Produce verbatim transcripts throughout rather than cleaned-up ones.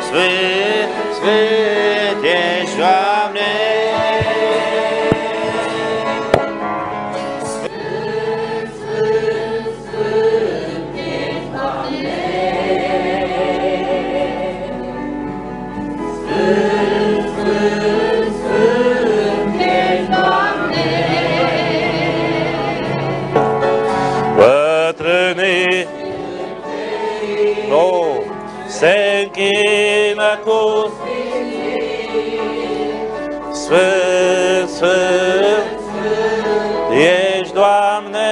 Sfânt, Sfânt ești, Doamne. Bătrânii, oh, se închină cu Sfânt, Sfânt, ești, Doamne.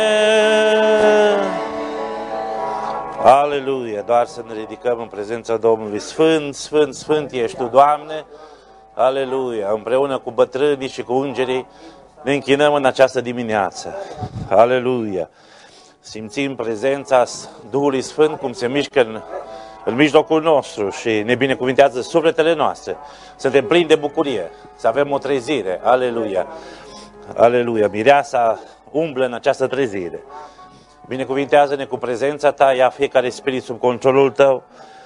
Aleluia, doar să ne ridicăm în prezența Domnului. Sfânt, Sfânt, Sfânt ești Tu, Doamne. Aleluia, împreună cu bătrânii și cu îngerii ne închinăm în această dimineață. Aleluia. Simțim prezența Duhului Sfânt cum se mișcă în, în mijlocul nostru și ne binecuvintează sufletele noastre. Suntem plini de bucurie, să avem o trezire. Aleluia. Aleluia. Mireasa umblă în această trezire. Binecuvintează-ne cu prezența Ta, ia fiecare spirit sub controlul Tău,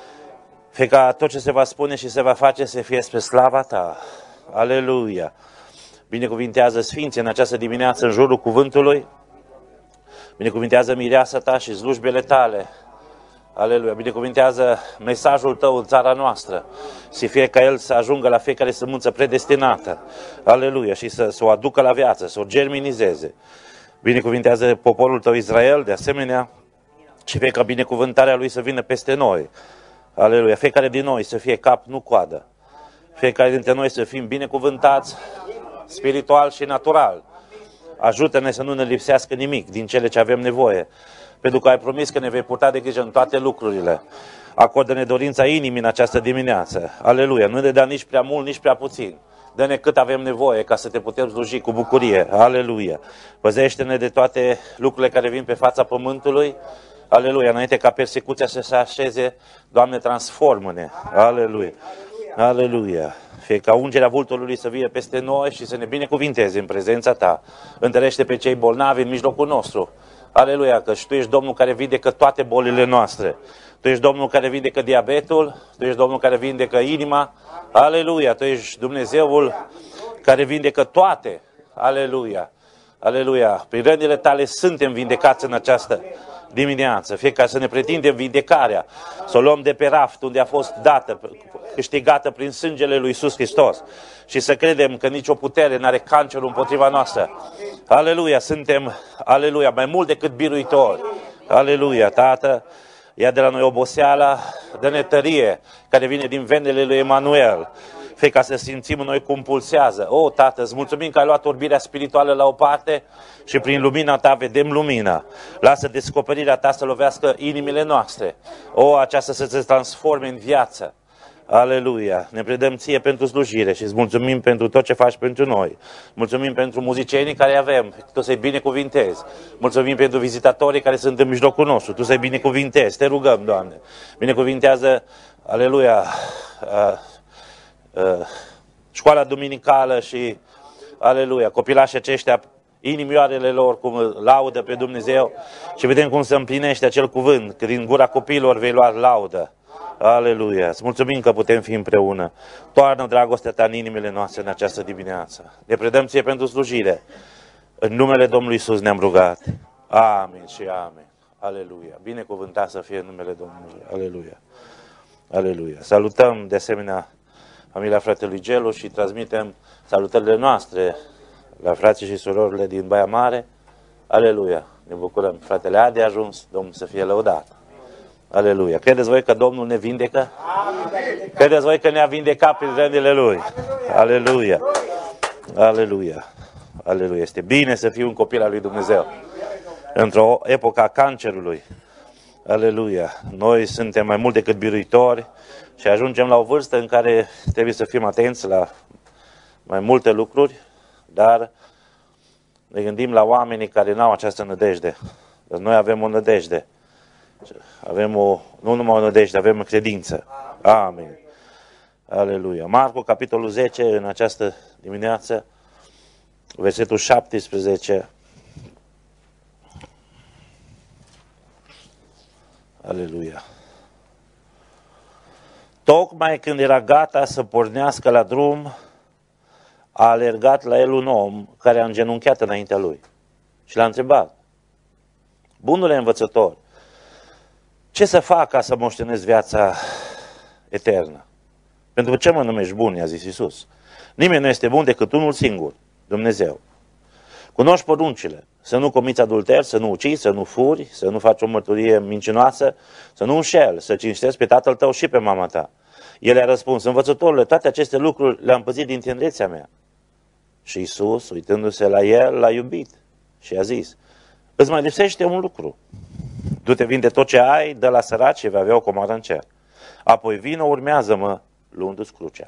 fie ca tot ce se va spune și se va face să fie spre slava Ta. Aleluia. Binecuvintează Sfinții în această dimineață în jurul cuvântului. Binecuvintează mireasa Ta și slujbele Tale. Aleluia. Binecuvintează mesajul Tău în țara noastră. Și fie ca el să ajungă la fiecare sămânță predestinată. Aleluia. Și să, să o aducă la viață, să o germinizeze. Binecuvintează poporul Tău Israel, de asemenea. Și fie ca binecuvântarea lui să vină peste noi. Aleluia. Fiecare din noi să fie cap, nu coadă. Fiecare dintre noi să fim binecuvântați spiritual și natural. Ajută-ne să nu ne lipsească nimic din cele ce avem nevoie. Pentru că ai promis că ne vei purta de grijă în toate lucrurile. Acordă-ne dorința inimii în această dimineață. Aleluia. Nu ne dea nici prea mult, nici prea puțin. Dă-ne cât avem nevoie ca să Te putem sluji cu bucurie. Aleluia. Păzește-ne de toate lucrurile care vin pe fața pământului. Aleluia. Înainte ca persecuția să se așeze, Doamne, transformă-ne. Aleluia. Aleluia. Fie ca ungerea vulturului să vie peste noi și să ne binecuvinteze în prezența Ta. Întărește pe cei bolnavi în mijlocul nostru. Aleluia, că Tu ești Domnul care vindecă toate bolile noastre. Tu ești Domnul care vindecă diabetul, Tu ești Domnul care vindecă inima. Aleluia, Tu ești Dumnezeul care vindecă toate. Aleluia. Aleluia. Prin rănile Tale suntem vindecați în această dimineață. Fie ca să ne pretindem vindecarea, să o luăm de pe raft unde a fost dată, câștigată prin sângele lui Iisus Hristos și să credem că nicio putere n-are cancerul împotriva noastră. Aleluia, suntem, aleluia, mai mult decât biruitori. Aleluia, Tată, ia de la noi oboseala, dă-ne tărie care vine din venele lui Emanuel. Fie ca să simțim noi cum pulsează. O, Tată, îți mulțumim că ai luat orbirea spirituală la o parte și prin lumina Ta vedem lumina. Lasă descoperirea Ta să lovească inimile noastre. O, aceasta să se transforme în viață. Aleluia! Ne predăm Ție pentru slujire și îți mulțumim pentru tot ce faci pentru noi. Mulțumim pentru muzicienii care avem, Tu să-i binecuvintezi. Mulțumim pentru vizitatorii care sunt în mijlocul nostru, Tu să-i binecuvintezi. Te rugăm, Doamne. Binecuvintează, aleluia, uh, uh, școala duminicală și, aleluia, copilașii aceștia, inimioarele lor cum laudă pe Dumnezeu și vedem cum se împlinește acel cuvânt, că din gura copiilor vei lua laudă. Aleluia! Îți mulțumim că putem fi împreună. Toarnă dragostea Ta în inimile noastre în această dimineață. Ne predăm Ție pentru slujire. În numele Domnului Iisus ne-am rugat. Amin și amin. Aleluia! Binecuvântat să fie în numele Domnului. Aleluia! Aleluia! Salutăm de asemenea familia fratelui Gelu și transmitem salutările noastre la frații și surorile din Baia Mare. Aleluia! Ne bucurăm. Fratele Adi a ajuns. Domnul să fie lăudat. Aleluia. Credeți voi că Domnul ne vindecă? Credeți voi că ne-a vindecat prin rănile Lui? Aleluia. Aleluia. Aleluia. Este bine să fii un copil al lui Dumnezeu. Într-o epocă a cancerului. Aleluia. Noi suntem mai mult decât biruitori și ajungem la o vârstă în care trebuie să fim atenți la mai multe lucruri, dar ne gândim la oamenii care n-au această nădejde. Dar noi avem o nădejde. Avem o, nu numai o nădejde, avem o credință. Amin. Aleluia. Marcu, capitolul zece, în această dimineață, versetul șaptesprezece. Aleluia. Tocmai când era gata să pornească la drum, a alergat la el un om care a îngenunchiat înaintea lui și l-a întrebat: bunule învățător, ce să fac ca să moștenesc viața eternă? Pentru ce mă numești bun, i-a zis Iisus. Nimeni nu este bun decât unul singur, Dumnezeu. Cunoști poruncile: să nu comiți adulter, să nu ucizi, să nu furi, să nu faci o mărturie mincinoasă, să nu înșeli, să cinstești pe tatăl tău și pe mama ta. El i-a răspuns: învățătorule, toate aceste lucruri le-am păzit din tinerețea mea. Și Iisus, uitându-se la el, l-a iubit și a zis: îți mai lipsește un lucru. Du-te, vinde tot ce ai, dă la săraci și vei avea o comoară în cer. Apoi vină, urmează-mă, luându-ți crucea.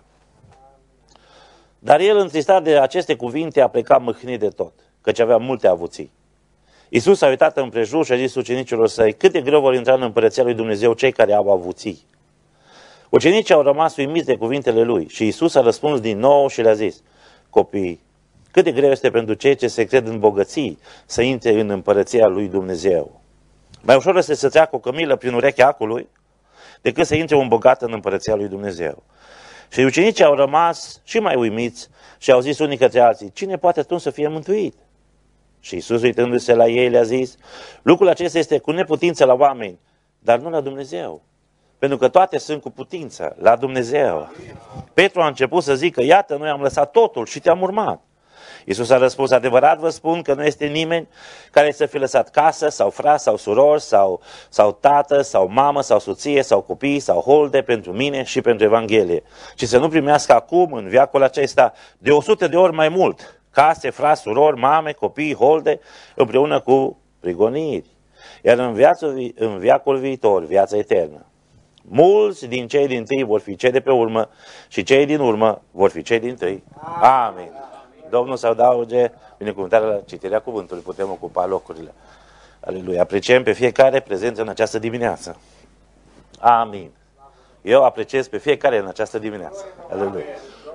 Dar el, întristat de aceste cuvinte, a plecat mâhnit de tot, căci avea multe avuții. Iisus a uitat împrejur și a zis ucenicilor săi: cât de greu vor intra în împărăția lui Dumnezeu cei care au avuții. Ucenicii au rămas uimiți de cuvintele lui și Iisus a răspuns din nou și le-a zis: copii, cât de greu este pentru cei ce se cred în bogății să intre în împărăția lui Dumnezeu. Mai ușor este să treacă o cămilă prin urechea acului decât să intre un bogat în împărăția lui Dumnezeu. Și ucenicii au rămas și mai uimiți și au zis unii către alții: cine poate atunci să fie mântuit? Și Iisus, uitându-se la ei, le-a zis: lucrul acesta este cu neputință la oameni, dar nu la Dumnezeu. Pentru că toate sunt cu putință la Dumnezeu. Petru a început să zică: iată, noi am lăsat totul și te-am urmat. Iisus a răspuns: adevărat vă spun că nu este nimeni care să fi lăsat casă sau frați sau surori sau, sau tată sau mamă sau soție sau copii sau holde pentru mine și pentru Evanghelie, ci să nu primească acum în veacul acesta de o sută de ori mai mult case, frați, surori, mame, copii, holde, împreună cu prigoniri. Iar în, viață, în veacul viitor, viața eternă. Mulți din cei din tâi vor fi cei de pe urmă și cei din urmă vor fi cei din tâi. Amin. Domnul să adauge binecuvântarea la citirea cuvântului. Putem ocupa locurile. Aleluia. Apreciem pe fiecare prezență în această dimineață. Amin. Eu apreciez pe fiecare în această dimineață. Aleluia.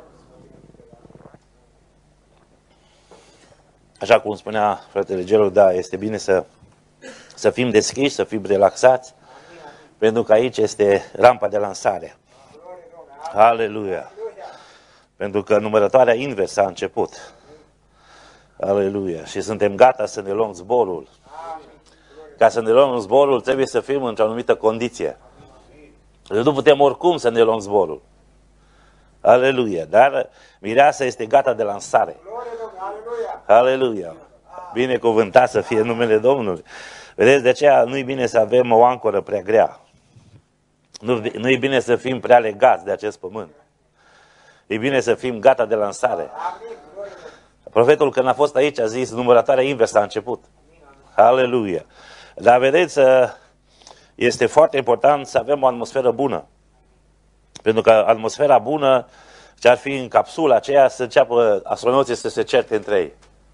Așa cum spunea fratele Gerald, da, este bine să, să fim deschiși, să fim relaxați, pentru că aici este rampa de lansare. Aleluia. Pentru că numărătoarea inversă a început. Aleluia. Și suntem gata să ne luăm zborul. Ca să ne luăm zborul trebuie să fim într-o anumită condiție. Deci nu putem oricum să ne luăm zborul. Aleluia. Dar mireasa este gata de lansare. Aleluia. Binecuvântat să fie numele Domnului. Vedeți, de aceea nu-i bine să avem o ancoră prea grea. Nu, nu-i bine să fim prea legați de acest pământ. E bine să fim gata de lansare. Profetul, când a fost aici, a zis: numărătoarea inversă a început. Aleluia. Dar vedeți, este foarte important să avem o atmosferă bună. Pentru că atmosfera bună, ce ar fi în capsula aceea, să înceapă astronauții să se certe între ei.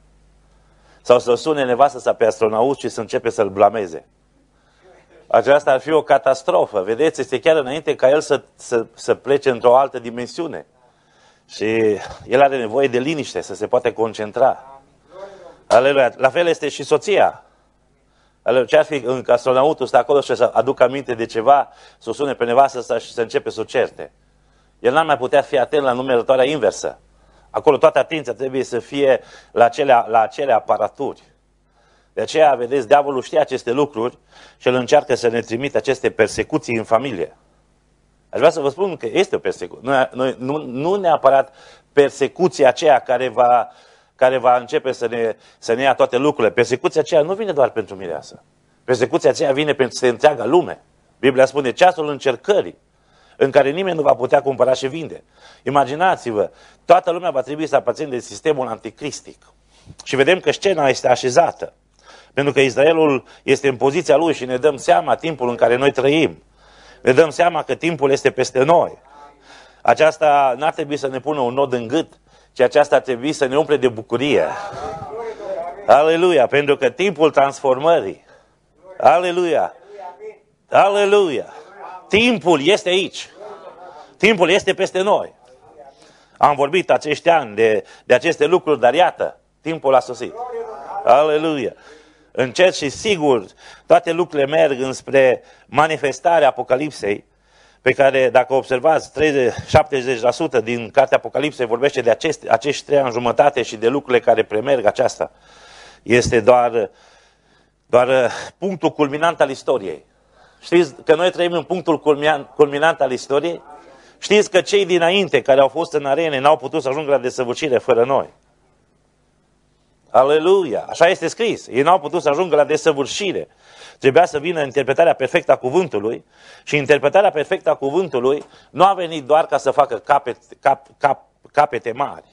Sau să sune nevastă sa pe astronaut și să începe să-l blameze. Aceasta ar fi o catastrofă. Vedeți, este chiar înainte ca el să, să, să plece într-o altă dimensiune. Și el are nevoie de liniște, să se poate concentra. Aleluia. La fel este și soția. Aleluia. Ce ar fi în astronautul stă acolo și să aducă aminte de ceva, să o sune pe nevastă sa și să începe să o certe. El n-ar mai putea fi atent la numărătoarea inversă. Acolo toată atenția trebuie să fie la acele, la acele aparaturi. De aceea, vedeți, diavolul știe aceste lucruri și el încearcă să ne trimită aceste persecuții în familie. Aș vrea să vă spun că este o persecuție. Nu, nu, nu neapărat persecuția aceea care va, care va începe să ne, să ne ia toate lucrurile. Persecuția aceea nu vine doar pentru mireasă. Persecuția aceea vine pentru întreaga lume. Biblia spune ceasul încercării, în care nimeni nu va putea cumpăra și vinde. Imaginați-vă, toată lumea va trebui să aparțină de sistemul anticristic. Și vedem că scena este așezată. Pentru că Israelul este în poziția lui și ne dăm seama timpul în care noi trăim. Ne dăm seama că timpul este peste noi. Aceasta n-ar trebui să ne pună un nod în gât, ci aceasta ar trebui să ne umple de bucurie. Aleluia! Pentru că timpul transformării. Aleluia! Aleluia! Timpul este aici. Timpul este peste noi. Am vorbit acești ani de, de aceste lucruri, dar iată, timpul a sosit. Aleluia! Încet și sigur, toate lucrurile merg înspre manifestarea Apocalipsei, pe care, dacă observați, treizeci șaptezeci la sută din cartea Apocalipsei vorbește de aceste, acești trei ani jumătate și de lucrurile care premerg aceasta. Este doar, doar punctul culminant al istoriei. Știți că noi trăim în punctul culminant al istoriei? Știți că cei dinainte care au fost în arene n-au putut să ajungă la desăvârșire fără noi. Aleluia! Așa este scris. Ei n-au putut să ajungă la desăvârșire. Trebuia să vină interpretarea perfectă a cuvântului și interpretarea perfectă a cuvântului nu a venit doar ca să facă capete, cap, cap, capete mari.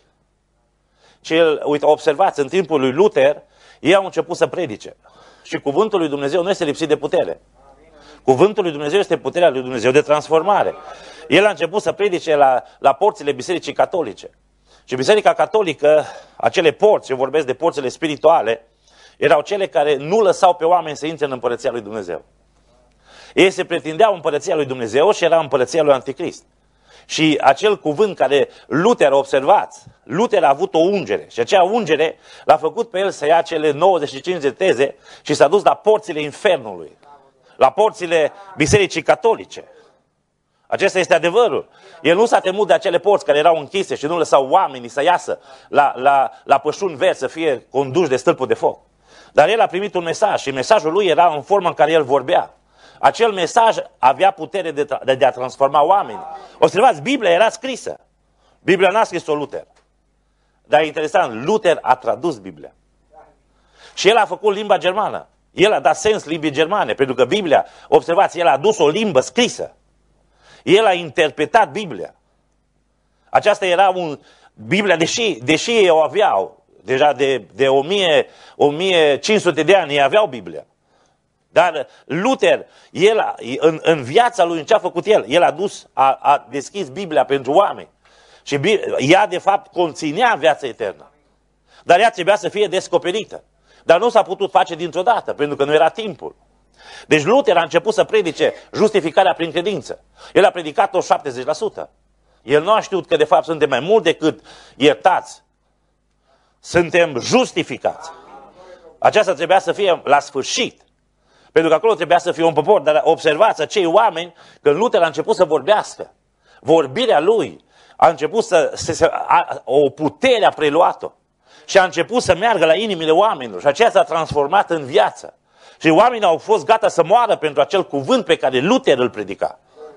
Și el, uite, observați, în timpul lui Luther, ei au început să predice. Și cuvântul lui Dumnezeu nu este lipsit de putere. Cuvântul lui Dumnezeu este puterea lui Dumnezeu de transformare. El a început să predice la, la porțile Bisericii Catolice. Și Biserica Catolică, acele porți, eu vorbesc de porțile spirituale, erau cele care nu lăsau pe oameni să intre în împărăția lui Dumnezeu. Ei se pretindeau împărăția lui Dumnezeu și era împărăția lui Anticrist. Și acel cuvânt care Luther, observați, Luther a avut o ungere și acea ungere l-a făcut pe el să ia cele nouăzeci și cinci de teze și s-a dus la porțile infernului, la porțile Bisericii Catolice. Acesta este adevărul. El nu s-a temut de acele porți care erau închise și nu lăsau oamenii să iasă la, la, la pășuni verzi să fie conduși de stâlpul de foc. Dar el a primit un mesaj și mesajul lui era în forma în care el vorbea. Acel mesaj avea putere de, de, de a transforma oamenii. Observați, Biblia era scrisă. Biblia n-a scris-o Luther. Dar e interesant, Luther a tradus Biblia. Și el a făcut limba germană. El a dat sens limbii germane, pentru că Biblia, observați, el a adus o limbă scrisă. El a interpretat Biblia. Aceasta era un... Biblia, deși, deși ei o aveau, deja de, de o mie cinci sute de ani, ei aveau Biblia. Dar Luther, el, în, în viața lui, în ce a făcut el? El a dus, a, a deschis Biblia pentru oameni. Și ea, de fapt, conținea viața eternă. Dar ea trebuia să fie descoperită. Dar nu s-a putut face dintr-o dată, pentru că nu era timpul. Deci Luther a început să predice justificarea prin credință. El a predicat-o șaptezeci la sută. El nu a știut că de fapt suntem mai mult decât iertați. Suntem justificați. Aceasta trebuia să fie la sfârșit. Pentru că acolo trebuia să fie un popor. Dar observați, acei oameni, când Luther a început să vorbească, vorbirea lui a început să, să, să a, o putere a preluat-o. Și a început să meargă la inimile oamenilor. Și aceea s-a transformat în viață. Și oamenii au fost gata să moară pentru acel cuvânt pe care Luther îl predica.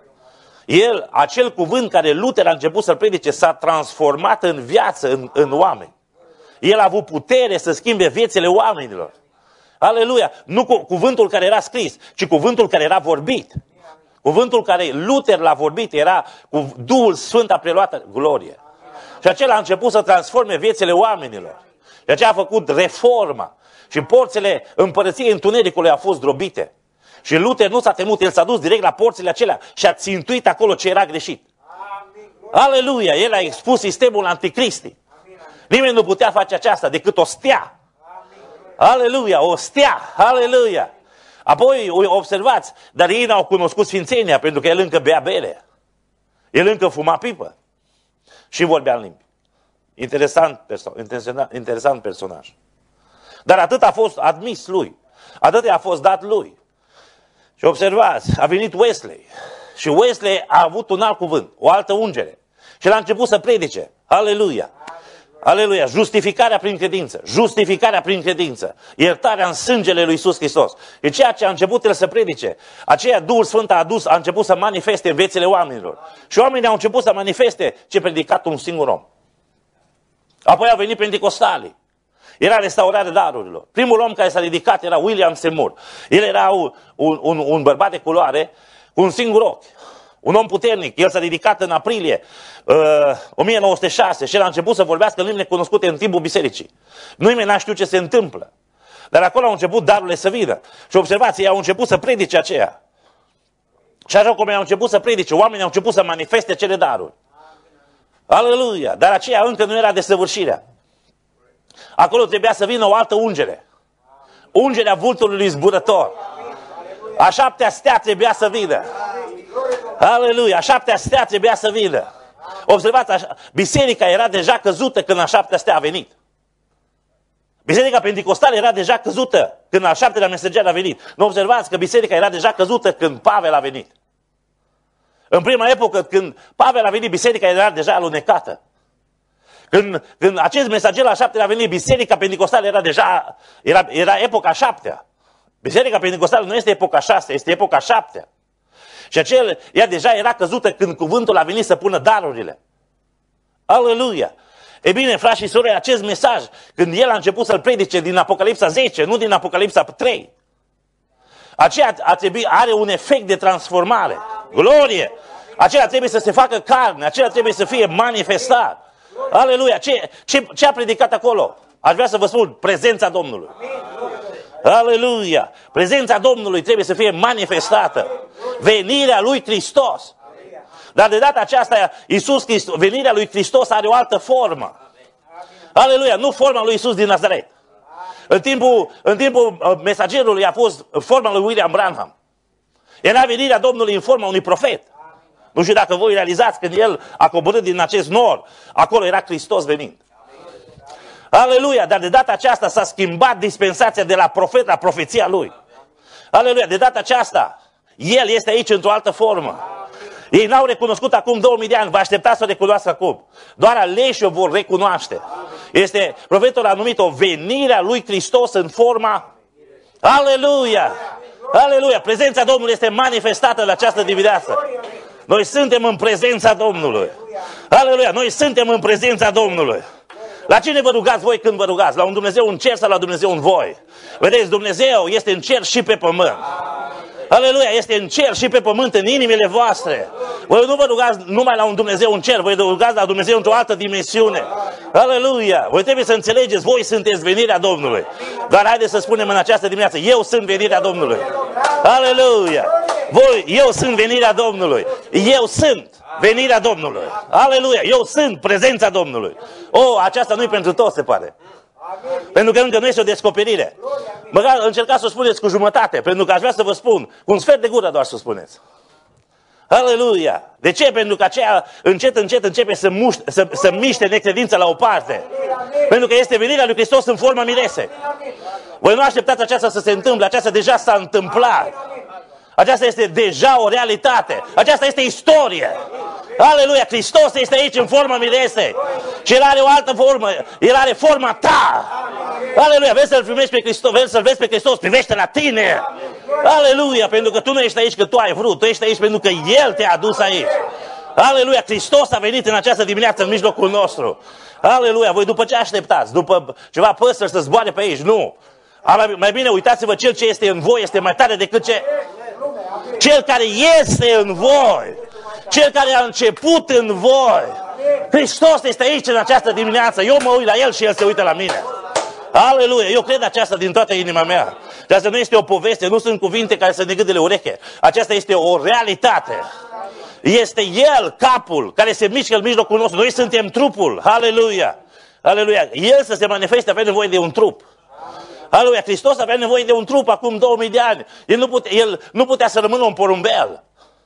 El, acel cuvânt care Luther a început să-l predice, s-a transformat în viață, în, în oameni. El a avut putere să schimbe viețile oamenilor. Aleluia! Nu cu, cuvântul care era scris, ci cuvântul care era vorbit. Cuvântul care Luther l-a vorbit era cu Duhul Sfânt a preluat glorie. Și acela a început să transforme viețile oamenilor. Și aceea a făcut reforma. Și porțile împărăției întunericului au fost drobite. Și Luther nu s-a temut, el s-a dus direct la porțile acelea și a țintuit acolo ce era greșit. Aleluia! El a expus sistemul anticristii. Nimeni nu putea face aceasta decât o stea. Aleluia! O stea! Aleluia! Apoi observați, dar ei n-au cunoscut sfințenia pentru că el încă bea bere. El încă fuma pipă. Și vorbea în limbi. Interesant, perso- interesant personaj. Dar atât a fost admis lui. Atât a fost dat lui. Și observați, a venit Wesley. Și Wesley a avut un alt cuvânt, o altă ungere. Și el a început să predice. Aleluia! Aleluia! Justificarea prin credință. Justificarea prin credință. Iertarea în sângele lui Iisus Hristos. E ceea ce a început el să predice. Aceea Duhul Sfânt a adus, a început să manifeste în viețile oamenilor. Și oamenii au început să manifeste ce predicat un singur om. Apoi au venit penticostalii. Era restaurarea darurilor. Primul om care s-a ridicat era William Seymour. El era un, un, un bărbat de culoare cu un singur ochi. Un om puternic. El s-a ridicat în aprilie uh, o mie nouă sute șase și el a început să vorbească în limbi necunoscute în timpul bisericii. Nimeni n-a știut ce se întâmplă. Dar acolo au început darurile să vină. Și observați, ei au început să predice aceea. Și așa cum ei au început să predice, oamenii au început să manifeste cele daruri. Aleluia! Dar aceea încă nu era desăvârșirea. Acolo trebuia să vină o altă ungere. Ungerea vulturului zburător. A șaptea stea trebuia să vină. Aleluia! A șaptea stea trebuia să vină. Observați, așa, biserica era deja căzută când a șaptea stea a venit. Biserica Pentecostală era deja căzută când al șaptelea meseger a venit. Nu observați că biserica era deja căzută când Pavel a venit. În prima epocă, când Pavel a venit, biserica era deja alunecată. Când, când acest mesager al șaptelea a venit, biserica pentecostală era deja, era, era epoca șaptea. Biserica pentecostală nu este epoca șasea, este epoca șaptea. Și acel, ea deja era căzută când cuvântul a venit să pună darurile. Aleluia! E bine, frați și surori, acest mesaj, când el a început să-l predice din Apocalipsa zece, nu din Apocalipsa trei, aceea a trebui, are un efect de transformare. Glorie! Aceea trebuie să se facă carne, aceea trebuie să fie manifestat. Aleluia! Ce, ce, ce a predicat acolo? Aș vrea să vă spun, prezența Domnului. Aleluia! Prezența Domnului trebuie să fie manifestată. Venirea lui Hristos. Dar de data aceasta, Iisus Hristos, venirea lui Hristos are o altă formă. Aleluia! Nu forma lui Iisus din Nazaret. În timpul, în timpul mesagerului a fost forma lui William Branham. Era venirea Domnului în forma unui profet. Nu știu dacă voi realizați, când el a coborât din acest nor, acolo era Hristos venind. Aleluia! Dar de data aceasta s-a schimbat dispensația de la profet la profeția lui. Aleluia! De data aceasta, el este aici într-o altă formă. Ei n-au recunoscut acum două mii de ani, vă așteptați să o recunoască acum. Doar aleși o vor recunoaște. Este, profetul a numit-o venirea lui Hristos în forma. Aleluia! Aleluia! Prezența Domnului este manifestată în această dimineață. Noi suntem în prezența Domnului. Aleluia! Noi suntem în prezența Domnului. La cine vă rugați voi când vă rugați? La un Dumnezeu în cer sau la Dumnezeu în voi? Vedeți, Dumnezeu este în cer și pe pământ. Aleluia, este în cer și pe pământ, în inimile voastre. Voi nu vă rugați numai la un Dumnezeu în cer, voi vă rugați la Dumnezeu într-o altă dimensiune. Aleluia, voi trebuie să înțelegeți, voi sunteți venirea Domnului. Dar haideți să spunem în această dimineață, eu sunt venirea Domnului. Aleluia, voi, eu sunt venirea Domnului. Eu sunt venirea Domnului. Aleluia, eu sunt prezența Domnului. O, aceasta nu-i pentru toți, se pare. Pentru că încă nu este o descoperire. Măcar încercați să o spuneți cu jumătate, pentru că aș vrea să vă spun, cu un sfert de gură doar să o spuneți. Aleluia! De ce? Pentru că aceea încet, încet începe să, muște, să, să miște necredința la o parte. Pentru că este venirea lui Hristos în formă mirese. Voi nu așteptați aceasta să se întâmple, aceasta deja s-a întâmplat. Aceasta este deja o realitate. Aceasta este istorie. Aleluia! Hristos este aici în formă mirese. Și El are o altă formă. El are forma ta. Aleluia! Vrei să-L primești pe Hristos? Vrei să-L vezi pe Hristos? Privește la tine. Aleluia! Pentru că tu nu ești aici că tu ai vrut. Tu ești aici pentru că El te-a adus aici. Aleluia! Hristos a venit în această dimineață în mijlocul nostru. Aleluia! Voi după ce așteptați? După ceva păsări să zboare pe aici? Nu. Mai bine uitați-vă, cel ce este în voi este mai tare decât ce... Cel care este în voi. Cel care a început în voi. Hristos este aici în această dimineață. Eu mă uit la El și El se uită la mine. Aleluia! Eu cred aceasta din toată inima mea. Aceasta nu este o poveste, nu sunt cuvinte care să ne gâdele ureche. Aceasta este o realitate. Este El, capul, care se mișcă în mijlocul nostru. Noi suntem trupul. Aleluia! Aleluia! El să se manifeste avea nevoie de un trup. Aleluia! Hristos avea nevoie de un trup acum două mii de ani. El nu, putea, el nu putea să rămână un porumbel.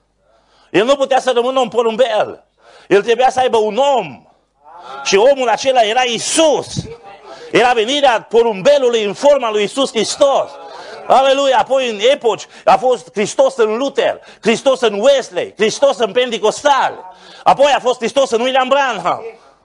El nu putea să rămână un porumbel. El trebuia să aibă un om. Și omul acela era Iisus. Era venirea porumbelului în forma lui Iisus Hristos. Aleluia! Apoi în epoci a fost Hristos în Luther, Hristos în Wesley, Hristos în Pentecostal. Apoi a fost Hristos în William Branham.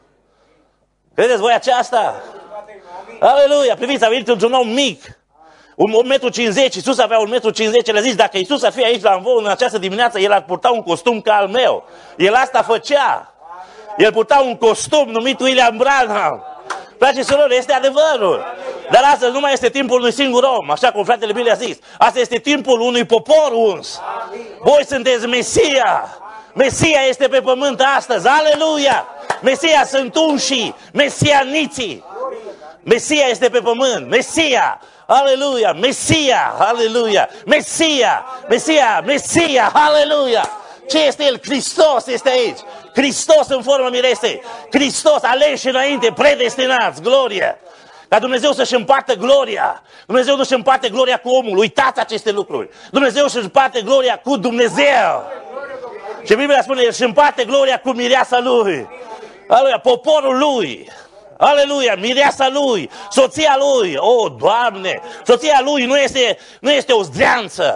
Credeți voi aceasta? Aleluia! Priviți, a venit într-un om mic. un metru cincizeci, Iisus avea un metru cincizeci, el a zis, dacă Iisus ar fi aici la învou în această dimineață, el ar purta un costum ca al meu. El asta făcea. El purta un costum numit William Branham. Frate și surori, este adevărul. Dar astăzi nu mai este timpul unui singur om, așa cum fratele Billy a zis. Asta este timpul unui popor uns. Voi sunteți Mesia. Mesia este pe pământ astăzi. Aleluia! Mesia sunt unșii, mesianiții. Mesia este pe pământ. Mesia! Aleluia! Mesia! Aleluia! Mesia! Mesia! Mesia! Aleluia! Ce este El? Hristos este aici. Hristos în formă mirese. Hristos aleși înainte, predestinați. Glorie! Ca Dumnezeu să-și împartă gloria. Dumnezeu nu-și împarte gloria cu omul. Uitați aceste lucruri. Dumnezeu și-și împarte gloria cu Dumnezeu. Și Biblia spune, El și împarte gloria cu mireasa Lui. Aleluia! Poporul Lui. Aleluia, mireasa lui, soția lui, o, Doamne, soția lui nu este, nu este o zdreanță,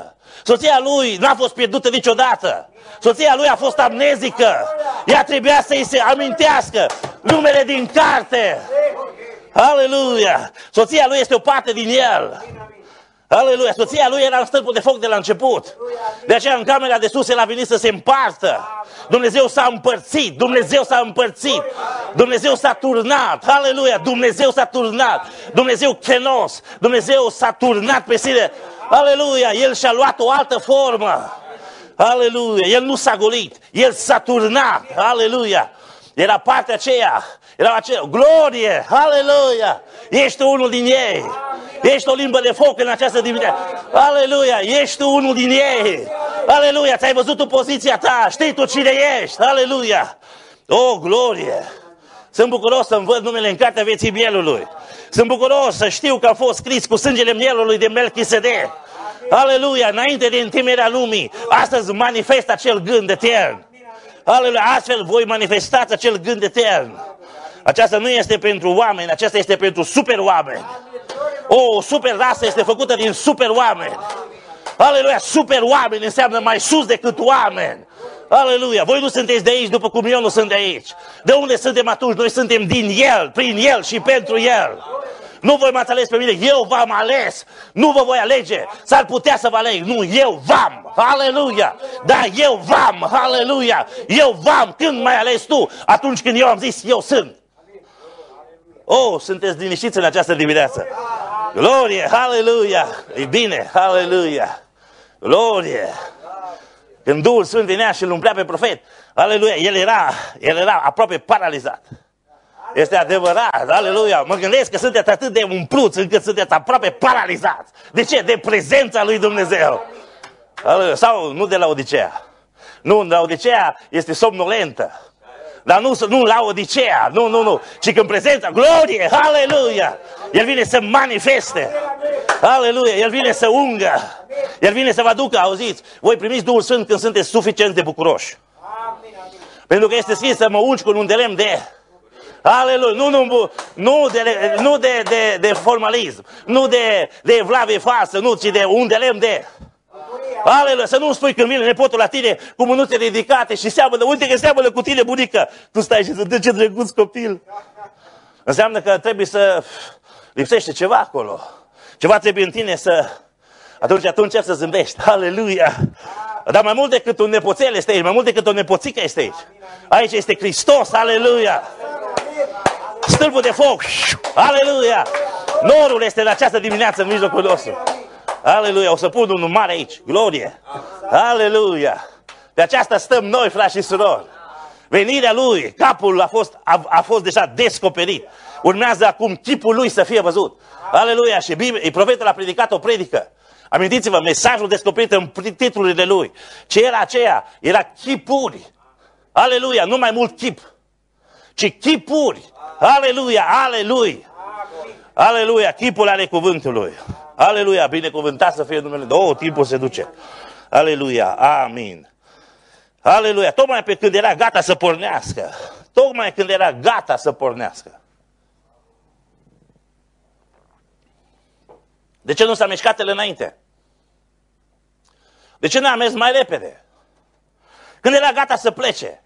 Soția lui n-a fost pierdută niciodată. Soția lui a fost amnezică. Ea trebuia să-i se amintească numele din carte. Aleluia! Soția lui este o parte din el. Aleluia! Soția lui era în stâlpul de foc de la început. De aceea în camera de sus el a venit să se împartă. Dumnezeu s-a împărțit. Dumnezeu s-a împărțit. Dumnezeu s-a turnat. Aleluia! Dumnezeu s-a turnat. Dumnezeu chenos. Dumnezeu s-a turnat pe sine. Aleluia! El și-a luat o altă formă. Aleluia! El nu s-a golit. El s-a turnat. Aleluia! Era partea aceea. Era aceea. Glorie! Aleluia! Ești unul din ei. Ești o limbă de foc în această dimineață. Aleluia! Ești unul din ei. Aleluia! Ți-ai văzut tu poziția ta. Știi tu cine ești. Aleluia! O, glorie! Sunt bucuros să-mi văd numele în cartea vieții mielului. Sunt bucuros să știu că a fost scris cu sângele mielului de Melchisedec. Aleluia! Înainte de întemeierea lumii, astăzi manifest acel gând etern. Aleluia! Astfel voi manifestați acel gând etern. Aceasta nu este pentru oameni, aceasta este pentru super oameni. O super rasă este făcută din super oameni. Aleluia! Super oameni înseamnă mai sus decât oameni. Aleluia! Voi nu sunteți de aici după cum eu nu sunt de aici. De unde suntem atunci? Noi suntem din El, prin El și pentru El. Nu voi m-ați ales pe mine, eu v-am ales. Nu vă voi alege. S-ar putea să vă aleg. Nu, eu v-am. Aleluia! Da, eu v-am. Aleluia! Eu v-am. Când m-ai ales tu? Atunci când eu am zis, eu sunt. Oh, sunteți liniștiți în această dimineață. Glorie! Aleluia! E bine! Aleluia! Glorie! Când Duhul Sfânt venea și îl umplea pe profet, aleluia, el era, el era aproape paralizat. Este adevărat, aleluia. Mă gândesc că sunteți atât de umpluți încât sunteți aproape paralizați. De ce? De prezența lui Dumnezeu. Aleluia. Sau nu de la Odiseea. Nu, la Odiseea este somnolentă. Dar nu, nu la Odiseea, nu, nu, nu. Ci că în prezența, glorie, aleluia. El vine să manifeste. Aleluia, El vine să ungă. El vine să vă aducă, auziți, voi primiți Duhul Sfânt când sunteți suficient de bucuroși. Pentru că este scris să mă ungi cu un de lemn de... Aleluia, nu, nu, nu, de, nu de, de, de formalism, nu de, de evlavie falsă, nu, ci de un de lemn de... Aleluia, să nu spui când vine nepotul la tine cu mânuțe ridicate și seamănă, uite că seamănă cu tine, bunică. Tu stai și zici, ce drăguț copil. Înseamnă că trebuie să lipsește ceva acolo. Ceva trebuie în tine să... Atunci, atunci să zâmbești. Aleluia. Dar mai mult decât un nepoțel este aici, mai mult decât o nepoțică este aici. Aici este Hristos, aleluia. Stâlpul de foc, aleluia. Norul este în această dimineață în mijlocul nostru. Aleluia, o să pun unul mare aici, glorie. Aleluia. De aceasta stăm noi, frați și surori. Venirea Lui, capul a fost, a, a fost deja descoperit. Urmează acum chipul Lui să fie văzut. Aleluia, și Biblia, profetul a predicat o predică. Amintiți-vă, mesajul descoperit în titlurile lui. Ce era aceea? Era chipuri. Aleluia, nu mai mult chip, ci chipuri. Aleluia, aleluia. Aleluia, chipul ale cuvântului. Aleluia, binecuvântat să fie numele. Oh, timpul se duce. Aleluia, amin. Aleluia, tocmai pe când era gata să pornească. Tocmai când era gata să pornească. De ce nu s-a mișcat el înainte? De ce n-a mers mai repede? Când era gata să plece.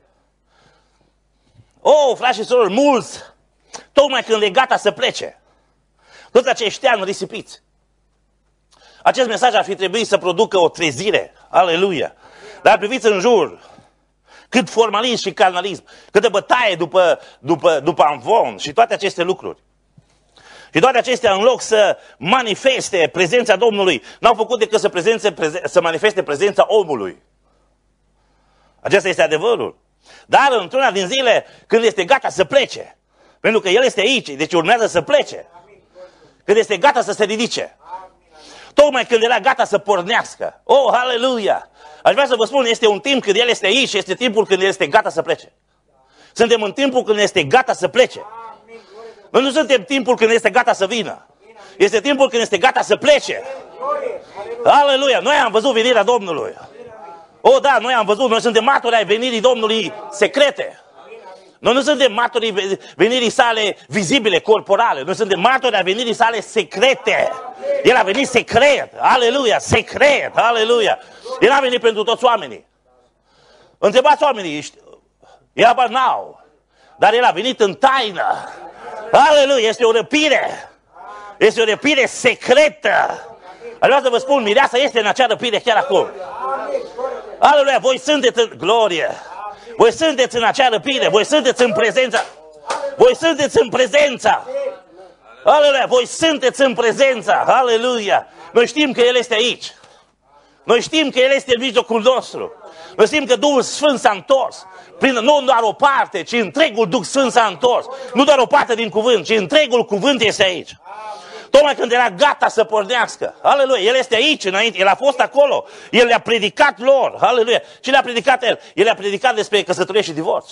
Oh, frați și surori, mulți, tocmai când e gata să plece. Toți acești ani risipiți. Acest mesaj ar fi trebuit să producă o trezire. Aleluia. Dar priviți în jur. Cât formalism și carnalism. Câtă bătaie după, după, după amvon și toate aceste lucruri. Și toate acestea, în loc să manifeste prezența Domnului, n-au făcut decât să, prezențe, să manifeste prezența omului. Acesta este adevărul. Dar într-una din zile, când este gata să plece, pentru că El este aici, deci urmează să plece, când este gata să se ridice, tocmai când era gata să pornească, oh, aleluia! Aș vrea să vă spun, este un timp când El este aici și este timpul când El este gata să plece. Suntem în timpul când este gata să plece. Noi nu suntem timpul când este gata să vină. Este timpul când este gata să plece. Aleluia! Noi am văzut venirea Domnului. O, da, noi am văzut, noi suntem martori ai venirii Domnului secrete. Noi nu suntem martorii venirii sale vizibile, corporale. Noi suntem martori a venirii sale secrete. El a venit secret. Aleluia, secret. Aleluia. El a venit pentru toți oamenii. Întrebați oamenii, e about now. Dar el a venit în taină. Aleluia, este o răpire. Este o răpire secretă. Vreau să vă spun, mireasa este în acea răpire chiar acum. Aleluia, voi sunteți în glorie. Voi sunteți în acea răpire. Voi sunteți în prezența. Voi sunteți în prezența. Aleluia, voi sunteți în prezența. Aleluia. Noi știm că El este aici. Noi știm că El este în mijlocul nostru. Noi știm că Duhul Sfânt s-a întors. Prin, nu doar o parte, ci întregul Duh Sfânt s-a întors. Nu doar o parte din cuvânt, ci întregul cuvânt este aici. Tocmai când era gata să pornească. Aleluia, El este aici înainte, El a fost acolo. El le-a predicat lor. Aleluia. Ce le-a predicat El? El le-a predicat despre căsătorie și divorț.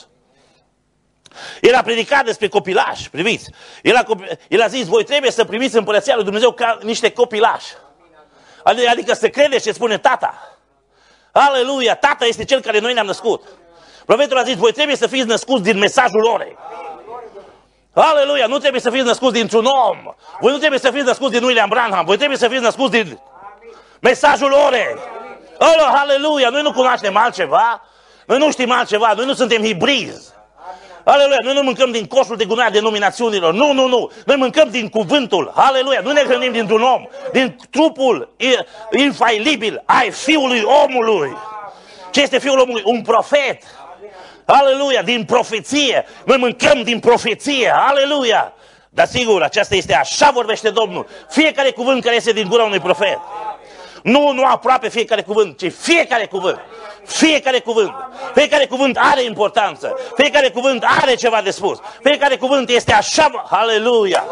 El a predicat despre copilași, priviți. El a, el a zis, voi trebuie să primiți împărăția lui Dumnezeu ca niște copilași. Adică să credeți ce spune tata. Aleluia, tata este cel care noi ne-am născut. Profetul a zis, voi trebuie să fiți născuți din mesajul orei. Aleluia, nu trebuie să fiți născuți dintr-un om. Voi nu trebuie să fiți născuți din William Branham. Voi trebuie să fiți născuți din mesajul orei. Aleluia, aleluia, noi nu cunoaștem altceva. Noi nu știm altceva, noi nu suntem hibrizi. Aleluia, noi nu mâncăm din coșul de gunoi a denominațiunilor. Nu, nu, nu. Noi mâncăm din cuvântul. Aleluia, nu ne hrănim dintr-un om. Din trupul infailibil ai Fiului omului. Ce este Fiul omului? Un profet. Aleluia, din profeție. Noi mâncăm din profeție. Aleluia. Dar sigur, aceasta este așa vorbește Domnul. Fiecare cuvânt care este din gura unui profet. Nu, nu aproape fiecare cuvânt, ci fiecare cuvânt. Fiecare cuvânt. Fiecare cuvânt are importanță. Fiecare cuvânt are ceva de spus. Fiecare cuvânt este așa. Aleluia.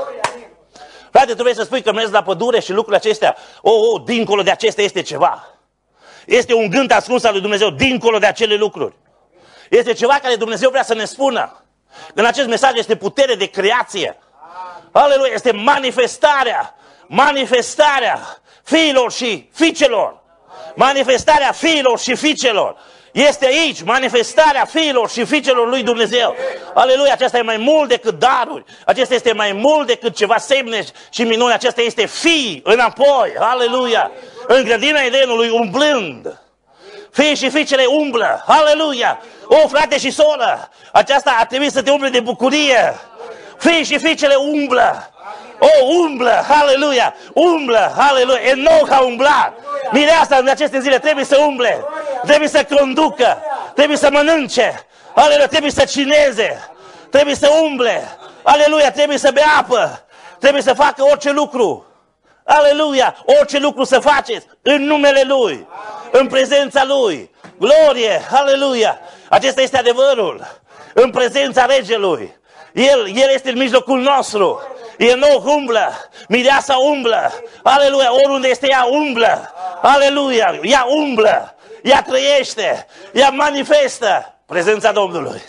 Frate, tu vrei să spui că mergi la pădure și lucrurile acestea, oh, oh, dincolo de acestea este ceva. Este un gând ascuns al lui Dumnezeu dincolo de acele lucruri. Este ceva care Dumnezeu vrea să ne spună. În acest mesaj este putere de creație. Aleluia, este manifestarea. Manifestarea fiilor și fiicelor. Manifestarea fiilor și fiicelor. Este aici manifestarea fiilor și fiicelor lui Dumnezeu. Aleluia, aceasta e mai mult decât daruri. Acesta este mai mult decât ceva semne și minuni. Acesta este fii înapoi. Aleluia. În grădina Edenului umblând. Fii și fiicele umblă. Aleluia. O, frate și soră, aceasta ar trebui să te umble de bucurie. Fii și fiicele umblă. O, umblă, aleluia, umblă, aleluia, Enoch a umblat. Mireasa în aceste zile trebuie să umble, trebuie să conducă, trebuie să mănânce, aleluia, trebuie să cineze, trebuie să umble, aleluia, trebuie să bea apă, trebuie să facă orice lucru, aleluia, orice lucru să faceți în numele Lui, în prezența Lui, glorie, aleluia, acesta este adevărul, în prezența Regelui, El, El este în mijlocul nostru. Enoch umblă, mireasa umblă, aleluia, oriunde este ea umblă, aleluia, ea umblă, ea trăiește, ea manifestă prezența Domnului.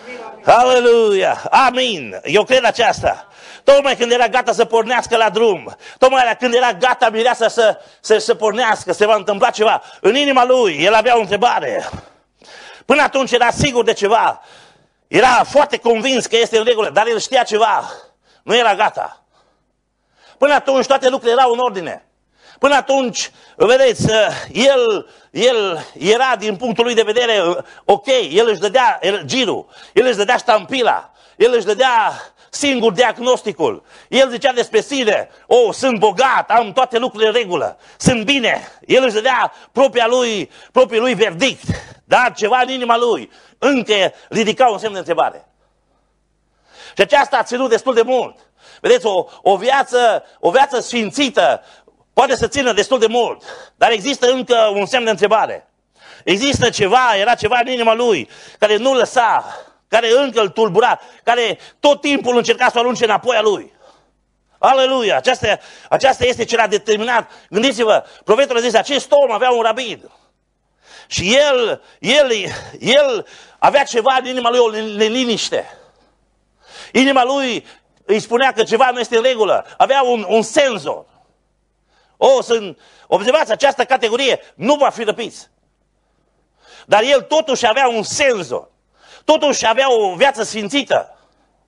Aleluia, amin, eu cred aceasta. Tocmai când era gata să pornească la drum, tocmai când era gata mireasa să, să, să pornească, se va întâmpla ceva. În inima lui, el avea o întrebare. Până atunci era sigur de ceva, era foarte convins că este în regulă, dar el știa ceva. Nu era gata. Până atunci toate lucrurile erau în ordine. Până atunci, vedeți, el, el era din punctul lui de vedere ok, el își dădea girul, el își dădea ștampila, el își dădea singur diagnosticul. El zicea despre sine, oh, sunt bogat, am toate lucrurile în regulă, sunt bine. El își dădea propria lui, propriul lui verdict, dar ceva în inima lui încă ridica un semn de întrebare. Și aceasta a ținut destul de mult. Vedeți, o, o, viață, o viață sfințită poate să țină destul de mult, dar există încă un semn de întrebare. Există ceva, era ceva în inima lui, care nu lăsa, care încă îl tulbura, care tot timpul încerca să o arunce înapoi a lui. Aleluia! Aceasta, aceasta este ce l-a determinat. Gândiți-vă, profetul a zis, acest om avea un rabid. Și el, el, el avea ceva în inima lui, o neliniște. Inima lui îi spunea că ceva nu este în regulă. Avea un, un senzor. O, sunt, observați, această categorie nu va fi răpiți. Dar el totuși avea un senzor. totuși avea o viață sfințită.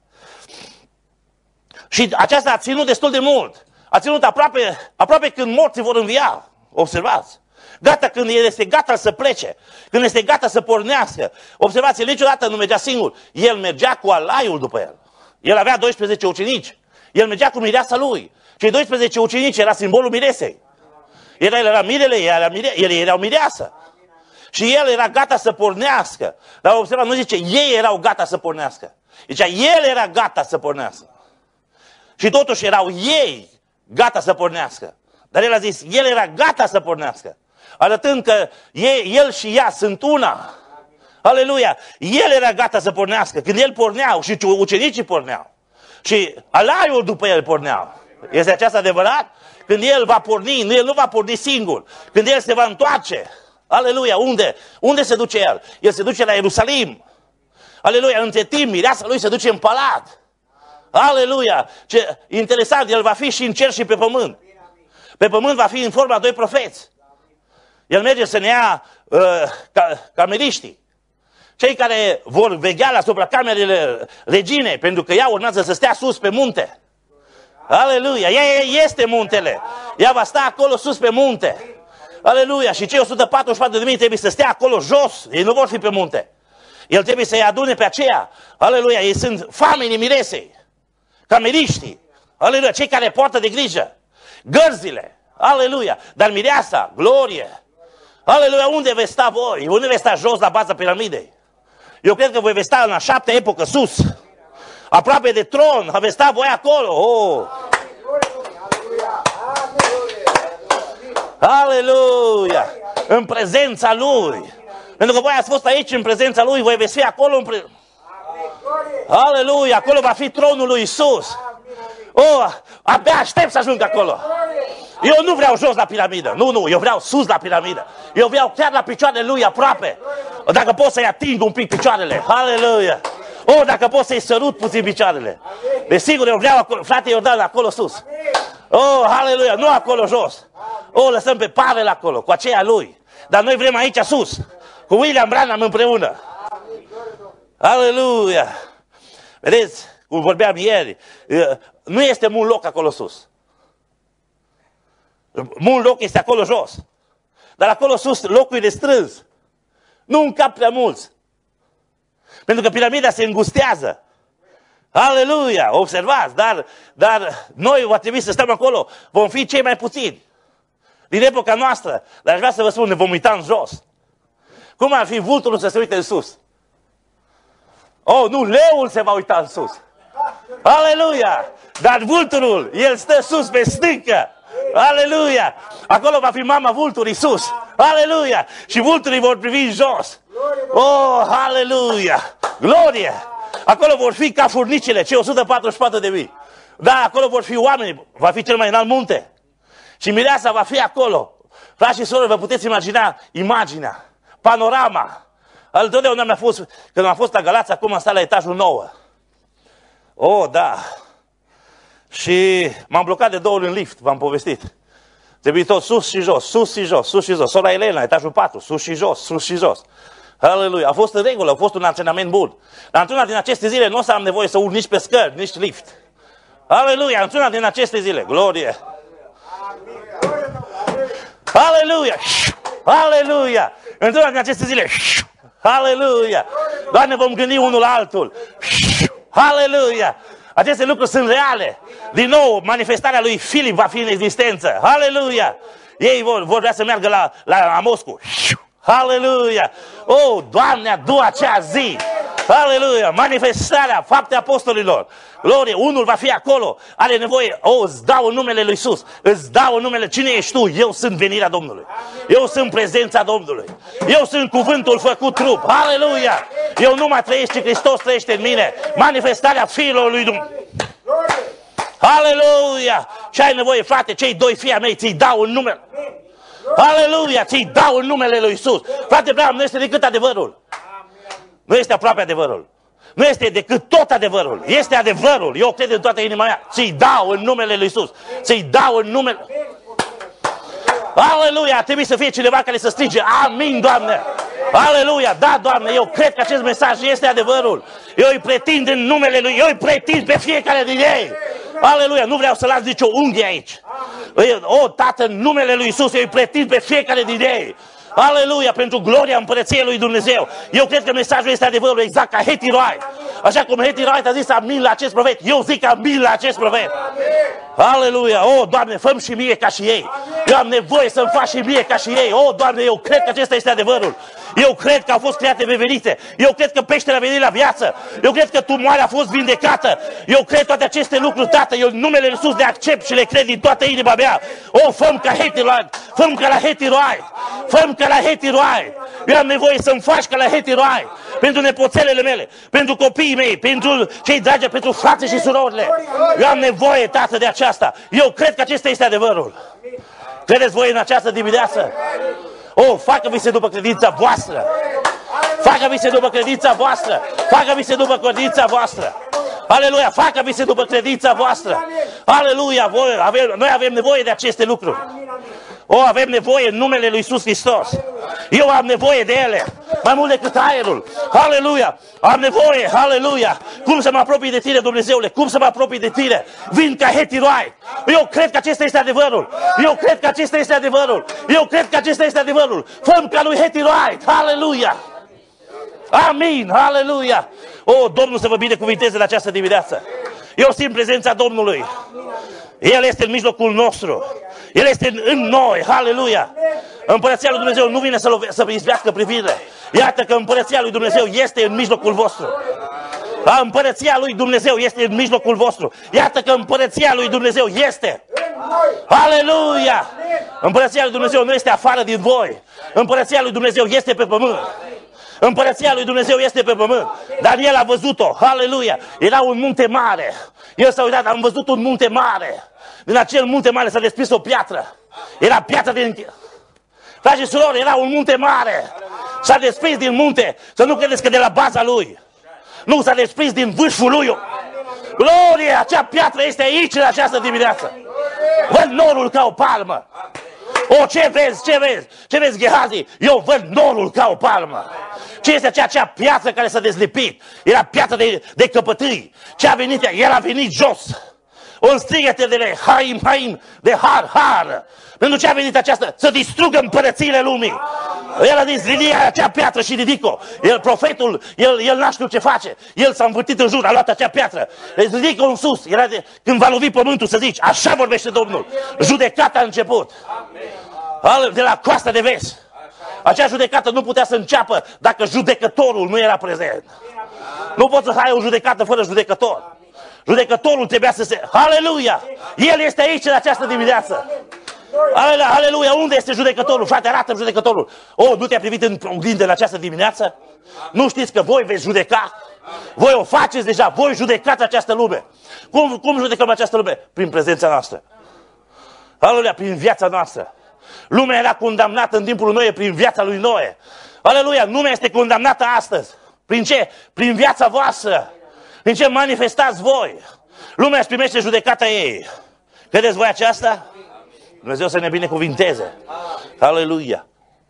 Și aceasta a ținut destul de mult. A ținut aproape, aproape când morții vor învia. Observați. Gata când el este gata să plece. Când este gata să pornească. Observați, el niciodată nu mergea singur. El mergea cu alaiul după el. El avea doisprezece ucenici. El mergea cu mireasa lui. Cei doisprezece ucenici era simbolul miresei. El era mirele, el era, mire, el era o mireasă. Și el era gata să pornească. Dar observați, nu zice, ei erau gata să pornească. Zicea, el era gata să pornească. Și totuși erau ei gata să pornească. Dar el a zis, el era gata să pornească. Arătând că ei, el și ea sunt una. Aleluia! El era gata să pornească. Când el porneau și ucenicii porneau. Și alaiul după el porneau. Este aceasta adevărat? Când el va porni, el nu va porni singur. Când el se va întoarce. Aleluia! Unde? Unde se duce el? El se duce la Ierusalim. Aleluia! Între timp, mireasa lui se duce în palat. Aleluia! Ce interesant, el va fi și în cer și pe pământ. Pe pământ va fi în forma doi profeți. El merge să ne ia uh, ca, cameriștii. Cei care vor veghea asupra camerele reginei, pentru că ea urmează să stea sus pe munte. Aleluia! Ea este muntele. Ea va sta acolo sus pe munte. Aleluia! Și cei o sută patruzeci și patru de mii trebuie să stea acolo jos. Ei nu vor fi pe munte. El trebuie să-i adune pe aceea. Aleluia! Ei sunt famenii miresei. Cameriștii. Aleluia! Cei care poartă de grijă. Gărzile. Aleluia! Dar mireasa, glorie. Aleluia! Unde veți sta voi? Unde veți sta jos la baza piramidei? Eu cred că voi veți sta în a șaptea epocă sus. Aproape de tron. Veți sta voi acolo. Oh. Aleluia! În prezența Lui. Pentru că voi ați fost aici în prezența Lui, voi veți fi acolo în pre... Aleluia! Acolo va fi tronul lui Iisus. Oh, abia aștept să ajung acolo. Eu nu vreau jos la piramidă. Nu, nu, eu vreau sus la piramidă. Eu vreau chiar la picioarele Lui, aproape. Dacă pot să-i ating un pic picioarele. Aleluia! Oh, dacă pot să-i sărut puțin picioarele. Desigur, eu vreau acolo. Frate Iordan, acolo sus. Oh, aleluia! Nu acolo jos. Oh, lăsăm pe Pavel acolo, cu aceea lui. Dar noi vrem aici sus. Cu William Branham împreună. Aleluia! Vedeți, cum vorbeam ieri, nu este mult loc acolo sus. Mult loc este acolo jos. Dar acolo sus locul e restrâns. Nu încap prea mulți. Pentru că piramida se îngustează. Aleluia! Observați, dar, dar noi va trebui să stăm acolo. Vom fi cei mai puțini. Din epoca noastră. Dar aș vrea să vă spun, ne vom uita în jos. Cum ar fi vulturul să se uite în sus? Oh, nu, leul se va uita în sus. Aleluia! Dar vulturul, el stă sus pe stâncă. Aleluia! Acolo va fi mama vulturii sus. Aleluia! Și vulturii vor privi în jos. Oh, aleluia! Glorie! Acolo vor fi ca furnicile, cei o sută patruzeci și patru de mii. Da, acolo vor fi oameni, va fi cel mai înalt munte. Și mireasa va fi acolo. Frați și sorori, vă puteți imagina imaginea, panorama. Altotdeauna mi-a fost, când am fost la Galați, acum am stat la etajul nouă. Oh, da. Și m-am blocat de două ori în lift, v-am povestit. Trebuie tot sus și jos, sus și jos, sus și jos. Sora Elena, etajul patru, sus și jos, sus și jos. Aleluia, a fost în regulă, a fost un antrenament bun. Dar într-una din aceste zile nu o să am nevoie să urc nici pe scări, nici lift. Aleluia, într-una din aceste zile, glorie. Aleluia, aleluia, într-una din aceste zile, aleluia. Doar ne vom gândi unul la altul. Aleluia. Aceste lucruri sunt reale. Din nou, manifestarea lui Filip va fi în existență. Aleluia. Ei vor, vor vrea să meargă la, la, la Moscou. Aleluia. Oh, Doamne, adu acea zi. Aleluia. Manifestarea, fapte apostolilor. Glorie, unul va fi acolo. Are nevoie. Oh, îți dau în numele lui Iisus. Îți dau în numele. Cine ești tu? Eu sunt venirea Domnului. Eu sunt prezența Domnului. Eu sunt cuvântul făcut trup. Aleluia. Eu nu mai trăiesc, ci Hristos trăiește în mine. Manifestarea Fiilor lui Dumnezeu. Aleluia. Ce ai nevoie, frate? Cei doi fii ai mei ți-i dau în numele. Aleluia. Ți-i dau în numele lui Iisus. Frate Bram, nu este decât adevărul. Nu este aproape adevărul. Nu este decât tot adevărul. Este adevărul. Eu cred în toată inima mea. Ți-i dau în numele lui Iisus. Ți-i dau în numele... Aleluia! Trebuie să fie cineva care să strige. Amin, Doamne! Aleluia! Da, Doamne, eu cred că acest mesaj este adevărul. Eu îi pretind în numele Lui, eu îi pretind pe fiecare din ei. Aleluia! Nu vreau să las nicio unghie aici. O, Tată, în numele Lui Iisus, eu îi pretind pe fiecare din ei. Aleluia, pentru gloria împărăției lui Dumnezeu. Eu cred că mesajul este adevărul, exact ca Heti Roai. Așa cum Heti Roai a zis amin la acest profet, eu zic amin la acest profet. Aleluia, o, Doamne, fă și mie ca și ei. Eu am nevoie să-mi faci și mie ca și ei. O, Doamne, eu cred că acesta este adevărul. Eu cred că au fost create veverițe. Eu cred că peștele a venit la viață. Eu cred că tumoarea a fost vindecată. Eu cred toate aceste lucruri, Tată. Eu în numele Lui Iisus le accept și le cred din toată inima mea. O, fă-mi ca Heti Roai. Fă-mi ca la Heti Roai. Fă-mi ca la Heti Roai. Eu am nevoie să-mi faci ca la Heti Roai. Pentru nepoțelele mele, pentru copiii mei, pentru cei dragi, pentru frații și surorile. Eu am nevoie, Tată, de aceasta. Eu cred că acesta este adevărul. Credeți voi în această dimineață? O, facă-vi se după credința voastră. Facă-vi se după credința voastră. Facă-vi se după credința voastră. Aleluia, facă-vi se după credința voastră. Aleluia, voi, avem, noi avem nevoie de aceste lucruri. O, avem nevoie în numele Lui Iisus Hristos. Eu am nevoie de ele, mai mult decât aerul. Aleluia, am nevoie, aleluia. Cum să mă apropii de tine, Dumnezeule? Cum să mă apropii de tine? Vin ca Heti Roai. Eu cred că acesta este adevărul. Eu cred că acesta este adevărul. Eu cred că acesta este adevărul. Fă-mi ca lui Heti Roai. Aleluia. Amin, aleluia. O, Domnul să vă binecuvinteze în această dimineață. Eu simt prezența Domnului. El este în mijlocul nostru. El este în noi, aleluia. Împărăția lui Dumnezeu nu vine să, să izbească privirile. Iată că împărăția lui Dumnezeu este în mijlocul vostru. Împărăția lui Dumnezeu este în mijlocul vostru. Iată că împărăția lui Dumnezeu este. Aleluia! Împărăția lui Dumnezeu nu este afară din voi. Împărăția lui Dumnezeu este pe pământ. Împărăția lui Dumnezeu este pe pământ. Daniel a văzut-o, aleluia. Era un munte mare. El s-a uitat, am văzut un munte mare. Din acel munte mare s-a desprins o piatră. Era piatră din... Frați și surori, era un munte mare. S-a desprins din munte. Să nu credeți că de la baza lui. Nu, s-a desprins din vârful lui. Glorie, acea piatră este aici în această dimineață. Văd norul ca o palmă. O, ce vezi, ce vezi? Ce vezi, Gehazi? Eu văd norul ca o palmă. Ce este acea, acea piatră care s-a dezlipit? Era piatră de, de căpătâi. Ce a venit? El a venit jos. Un strigăte de Haim, Haim, de Har, Har. Pentru ce a venit aceasta? Să distrugă împărățiile lumii. El a zis, ridică acea piatră și ridică-o. El, profetul, el, el n-a știut ce face. El s-a învârtit în jur, a luat acea piatră. Ridică-o în sus. Era de, când va lovi pământul să zici, așa vorbește Domnul. Judecata a început. De la coasta de vest. Acea judecată nu putea să înceapă dacă judecătorul nu era prezent. Nu poți să ai o judecată fără judecător. Judecătorul trebuia să se... Aleluia! El este aici în această dimineață. Aleluia! Aleluia! Unde este judecătorul? Frate, arată-mi judecătorul. O, nu te-a privit în oglindă în această dimineață? Nu știți că voi veți judeca? Voi o faceți deja. Voi judecați această lume. Cum, cum judecăm această lume? Prin prezența noastră. Aleluia! Prin viața noastră. Lumea era condamnată în timpul lui Noe prin viața lui Noe. Aleluia! Lumea este condamnată astăzi. Prin ce? Prin viața voastră. Prin ce manifestați voi. Lumea își primește judecata ei. Credeți voi aceasta? Dumnezeu să ne binecuvinteze. Aleluia!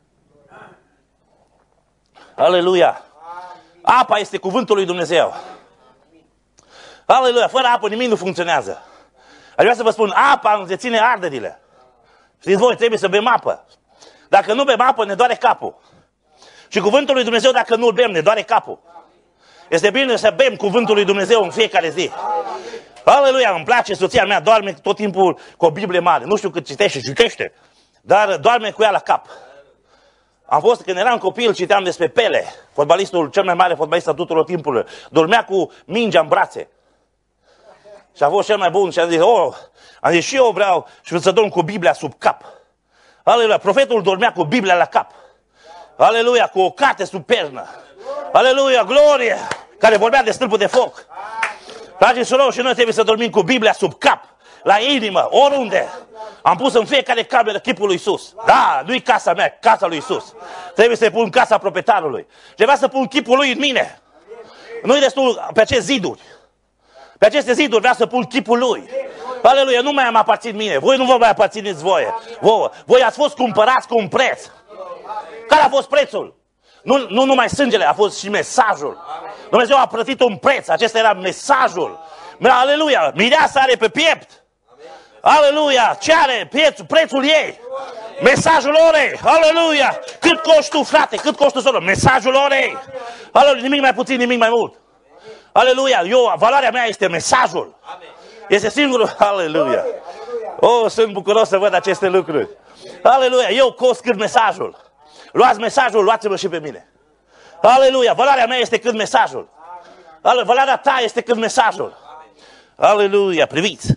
Aleluia! Apa este cuvântul lui Dumnezeu. Aleluia! Fără apă nimic nu funcționează. Aș vrea să vă spun, apa îți deține arderile. Știți voi, trebuie să bem apă. Dacă nu bem apă, ne doare capul. Și cuvântul lui Dumnezeu, dacă nu-l bem, ne doare capul. Este bine să bem cuvântul lui Dumnezeu în fiecare zi. Aleluia, îmi place, soția mea doarme tot timpul cu o Biblie mare. Nu știu cât citește, citește, dar doarme cu ea la cap. Am fost, când eram copil, citeam despre Pele, fotbalistul cel mai mare fotbalist al tuturor timpurilor. Dormea cu mingea în brațe. Și a fost cel mai bun și a zis, oh, am zis, și eu vreau și să dorm cu Biblia sub cap. Aleluia, profetul dormea cu Biblia la cap. Aleluia, cu o carte sub pernă. Aleluia, glorie, care vorbea de stâlpul de foc. Dragii surori, și noi trebuie să dormim cu Biblia sub cap, la inimă, oriunde. Am pus în fiecare cameră chipul lui Iisus. Da, nu-i casa mea, casa lui Iisus. Trebuie să-i pun casa proprietarului. Trebuia să pun chipul lui în mine. Nu-i destul pe aceste ziduri. Pe aceste ziduri vreau să pun chipul lui. Aleluia, nu mai am aparțin mine. Voi nu vă mai aparțineți voie. Voi, voi ați fost cumpărați cu un preț. Care a fost prețul? Nu, nu numai sângele, a fost și mesajul. Dumnezeu a plătit un preț, acesta era mesajul. Aleluia, mireasa are pe piept. Aleluia, ce are prețul, prețul ei? Mesajul orei, aleluia. Cât coști tu, frate, cât coști tu, soră? Mesajul orei. Aleluia, nimic mai puțin, nimic mai mult. Aleluia, eu, valoarea mea este mesajul. Este singurul, aleluia. Oh, sunt bucuros să văd aceste lucruri. Aleluia, eu cost cât mesajul. Luați mesajul, luați-mă și pe mine. Aleluia, valoarea mea este cât mesajul. Aleluia, valoarea ta este cât mesajul. Aleluia, priviți.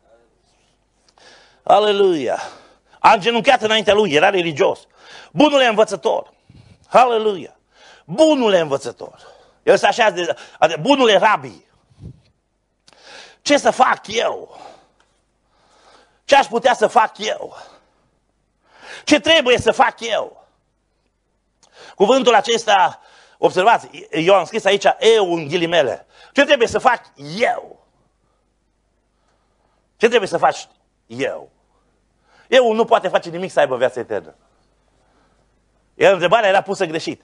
Aleluia. A îngenunchiat înaintea lui, era religios. Bunule învățător. Aleluia. Bunule învățător. El se așează, bunule rabi. Ce să fac eu? Ce aș putea să fac eu? Ce trebuie să fac eu? Cuvântul acesta, observați, eu am scris aici eu în ghilimele. Ce trebuie să fac eu? Ce trebuie să faci eu? Eu nu poate face nimic să aibă viață eternă. Iar întrebarea era pusă greșit.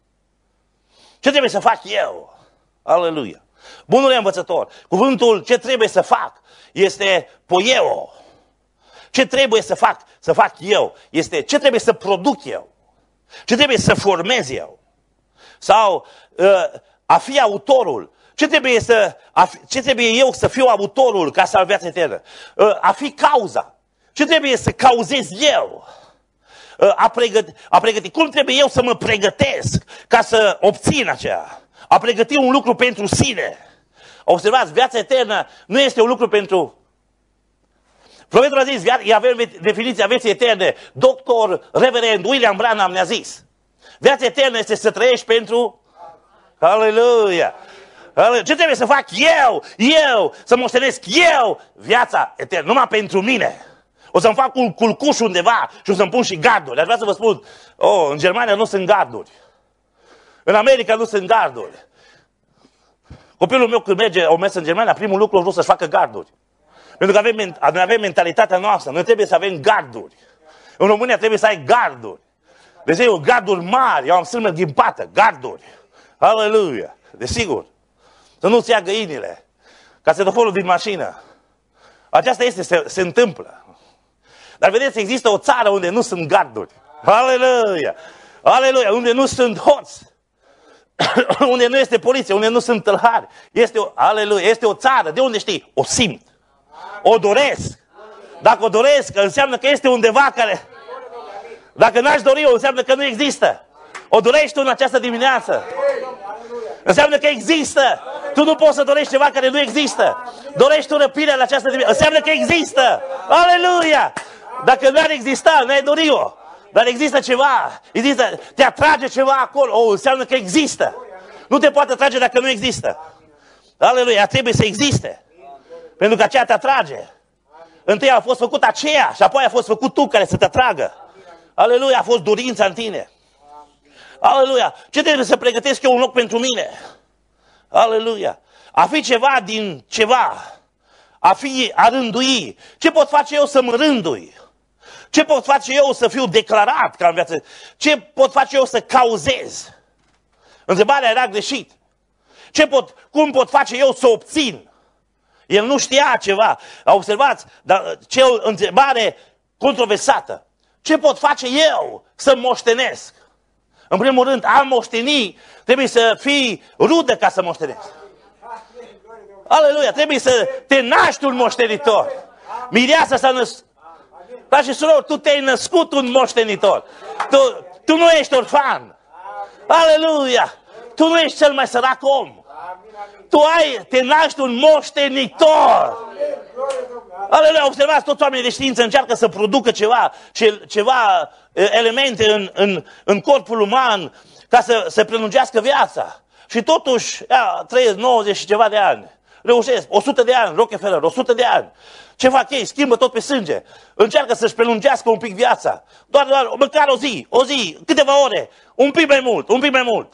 Ce trebuie să fac eu? Aleluia. Bunule învățător, cuvântul ce trebuie să fac este poieo. Ce trebuie să fac, să fac eu este ce trebuie să produc eu. Ce trebuie să formez eu. Sau uh, a fi autorul. Ce trebuie, să, a fi, ce trebuie eu să fiu autorul ca să am viață eternă? Uh, a fi cauza. Ce trebuie să cauzez eu? Uh, a, pregăti, a pregăti. Cum trebuie eu să mă pregătesc ca să obțin aceea? A pregăti un lucru pentru sine. Observați, viața eternă nu este un lucru pentru... Profetul a zis, avem definiția vieții eterne. Doctor Reverend William Branham ne-a zis. Viața eternă este să trăiești pentru... Aleluia! Ce trebuie să fac eu? Eu! Să moștenesc eu viața eternă. Numai pentru mine. O să-mi fac un culcuș undeva și o să-mi pun și garduri. Aș vrea să vă spun, oh, în Germania nu sunt garduri. În America nu sunt garduri. Copilul meu când merge, o mers în Germania, primul lucru a vrut să-și facă garduri. Pentru că avem, noi avem mentalitatea noastră. Noi trebuie să avem garduri. În România trebuie să ai garduri. Deci eu garduri mari. Eu am sârmă ghimpată. Garduri. Aleluia. Desigur. Să nu-ți ia găinile. Ca setoforul din mașină. Aceasta este, se, se întâmplă. Dar vedeți, există o țară unde nu sunt garduri. Aleluia. Aleluia. Unde nu sunt hoți. Unde nu este poliție. Unde nu sunt tâlhari. Este o, aleluia. Este o țară. De unde știi? O simt. O doresc. Dacă o doresc, înseamnă că este undeva care... Dacă n-aș dori-o, înseamnă că nu există. O dorești tu în această dimineață. Înseamnă că există. Tu nu poți să dorești ceva care nu există. Dorești tu răpirea în această dimineață. Înseamnă că există. Aleluia! Dacă n-ar exista, n-ai dori-o. Dar există ceva. Există. Te atrage ceva acolo. O, înseamnă că există. Nu te poate atrage dacă nu există. Aleluia! Trebuie să existe. Pentru că aceea te atrage. Întâi a fost făcut aceea și apoi a fost făcut tu care să te atragă. Aleluia, a fost dorința în tine. Aleluia, ce trebuie să pregătesc eu un loc pentru mine? Aleluia, a fi ceva din ceva. A fi, a rândui. Ce pot face eu să mă rândui? Ce pot face eu să fiu declarat ca în viață? Ce pot face eu să cauzez? Întrebarea era greșit. Ce pot, cum pot face eu să obțin? El nu știa ceva. Observați, dar ce o întrebare controversată. Ce pot face eu să moștenesc? În primul rând, a moșteni trebuie să fii rudă ca să moștenesc. Aleluia, trebuie să te naști un moștenitor. Mireasa s-a născut. Dar și surori, tu te-ai născut un moștenitor. Tu, tu nu ești orfan. Aleluia, tu nu ești cel mai sărac om. Tu ai, te naști un moștenitor. Aleluia, observați, toți oamenii de știință încearcă să producă ceva, ceva elemente în, în, în corpul uman ca să se prelungească viața. Și totuși, ia, trăiesc nouăzeci și ceva de ani. Reușesc, o sută de ani, Rockefeller, o sută de ani. Ce fac ei? Schimbă tot pe sânge. Încearcă să-și prelungească un pic viața. Doar, doar, măcar o zi, o zi, câteva ore, un pic mai mult, un pic mai mult.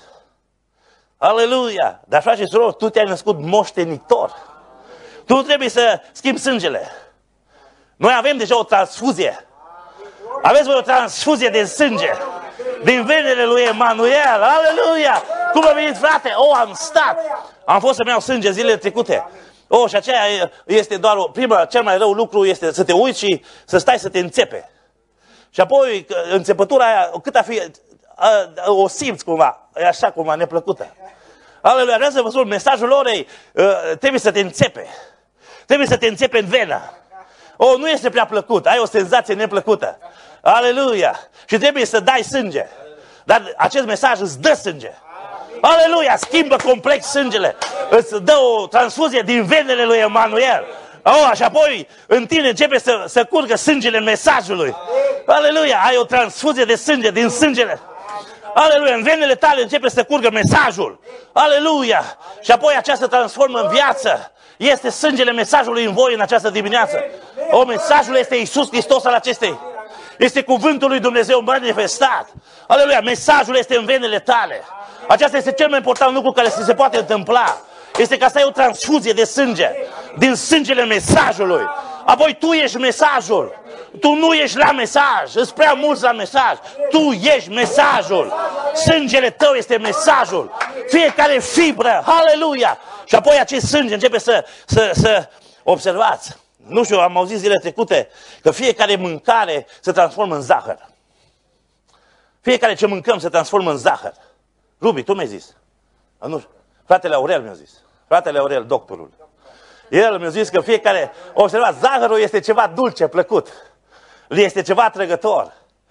Aleluia! Dar, frate și surori, tu te-ai născut moștenitor. Tu nu trebuie să schimbi sângele. Noi avem deja o transfuzie. Aveți voi o transfuzie de sânge. din venele lui Emanuel. Aleluia! Cum a venit, frate? O, am stat. Am fost să-mi iau sânge zilele trecute. O, și aceea este doar o, prima, cel mai rău lucru este să te uiți și să stai să te înțepe. Și apoi, înțepătura aia, cât a fi, a, a, o simți cumva, e așa cumva neplăcută. Aleluia, vreau să vă spun, mesajul orei trebuie să te înțepe. Trebuie să te înțepe în venă. O, nu este prea plăcut, ai o senzație neplăcută. Aleluia! Și trebuie să dai sânge. Dar acest mesaj îți dă sânge. Aleluia! Schimbă complet sângele. Îți dă o transfuzie din venele lui Emanuel. Oh, și apoi în tine începe să, să curgă sângele mesajului. Aleluia! Ai o transfuzie de sânge din sângele. Aleluia! În venele tale începe să curgă mesajul. Aleluia! Și apoi aceasta transformă în viață. Este sângele mesajului în voi în această dimineață. O, mesajul este Iisus Hristos al acestei. Este cuvântul lui Dumnezeu manifestat. Aleluia! Mesajul este în venele tale. Aceasta este cel mai important lucru care se poate întâmpla. Este ca să ai o transfuzie de sânge din sângele mesajului. Apoi tu ești mesajul. Tu nu ești la mesaj. Îți prea mulți la mesaj. Tu ești mesajul. Sângele tău este mesajul. Fiecare fibră. Aleluia! Și apoi acest sânge începe să, să, să observați. Nu știu, am auzit zilele trecute că fiecare mâncare se transformă în zahăr. Fiecare ce mâncăm se transformă în zahăr. Rubi, tu mi-ai zis. Nu știu. Fratele Aurel mi-a zis. Fratele Aurel, doctorul. El mi-a zis că fiecare... Observați, zahărul este ceva dulce, plăcut. Este ceva atrăgător.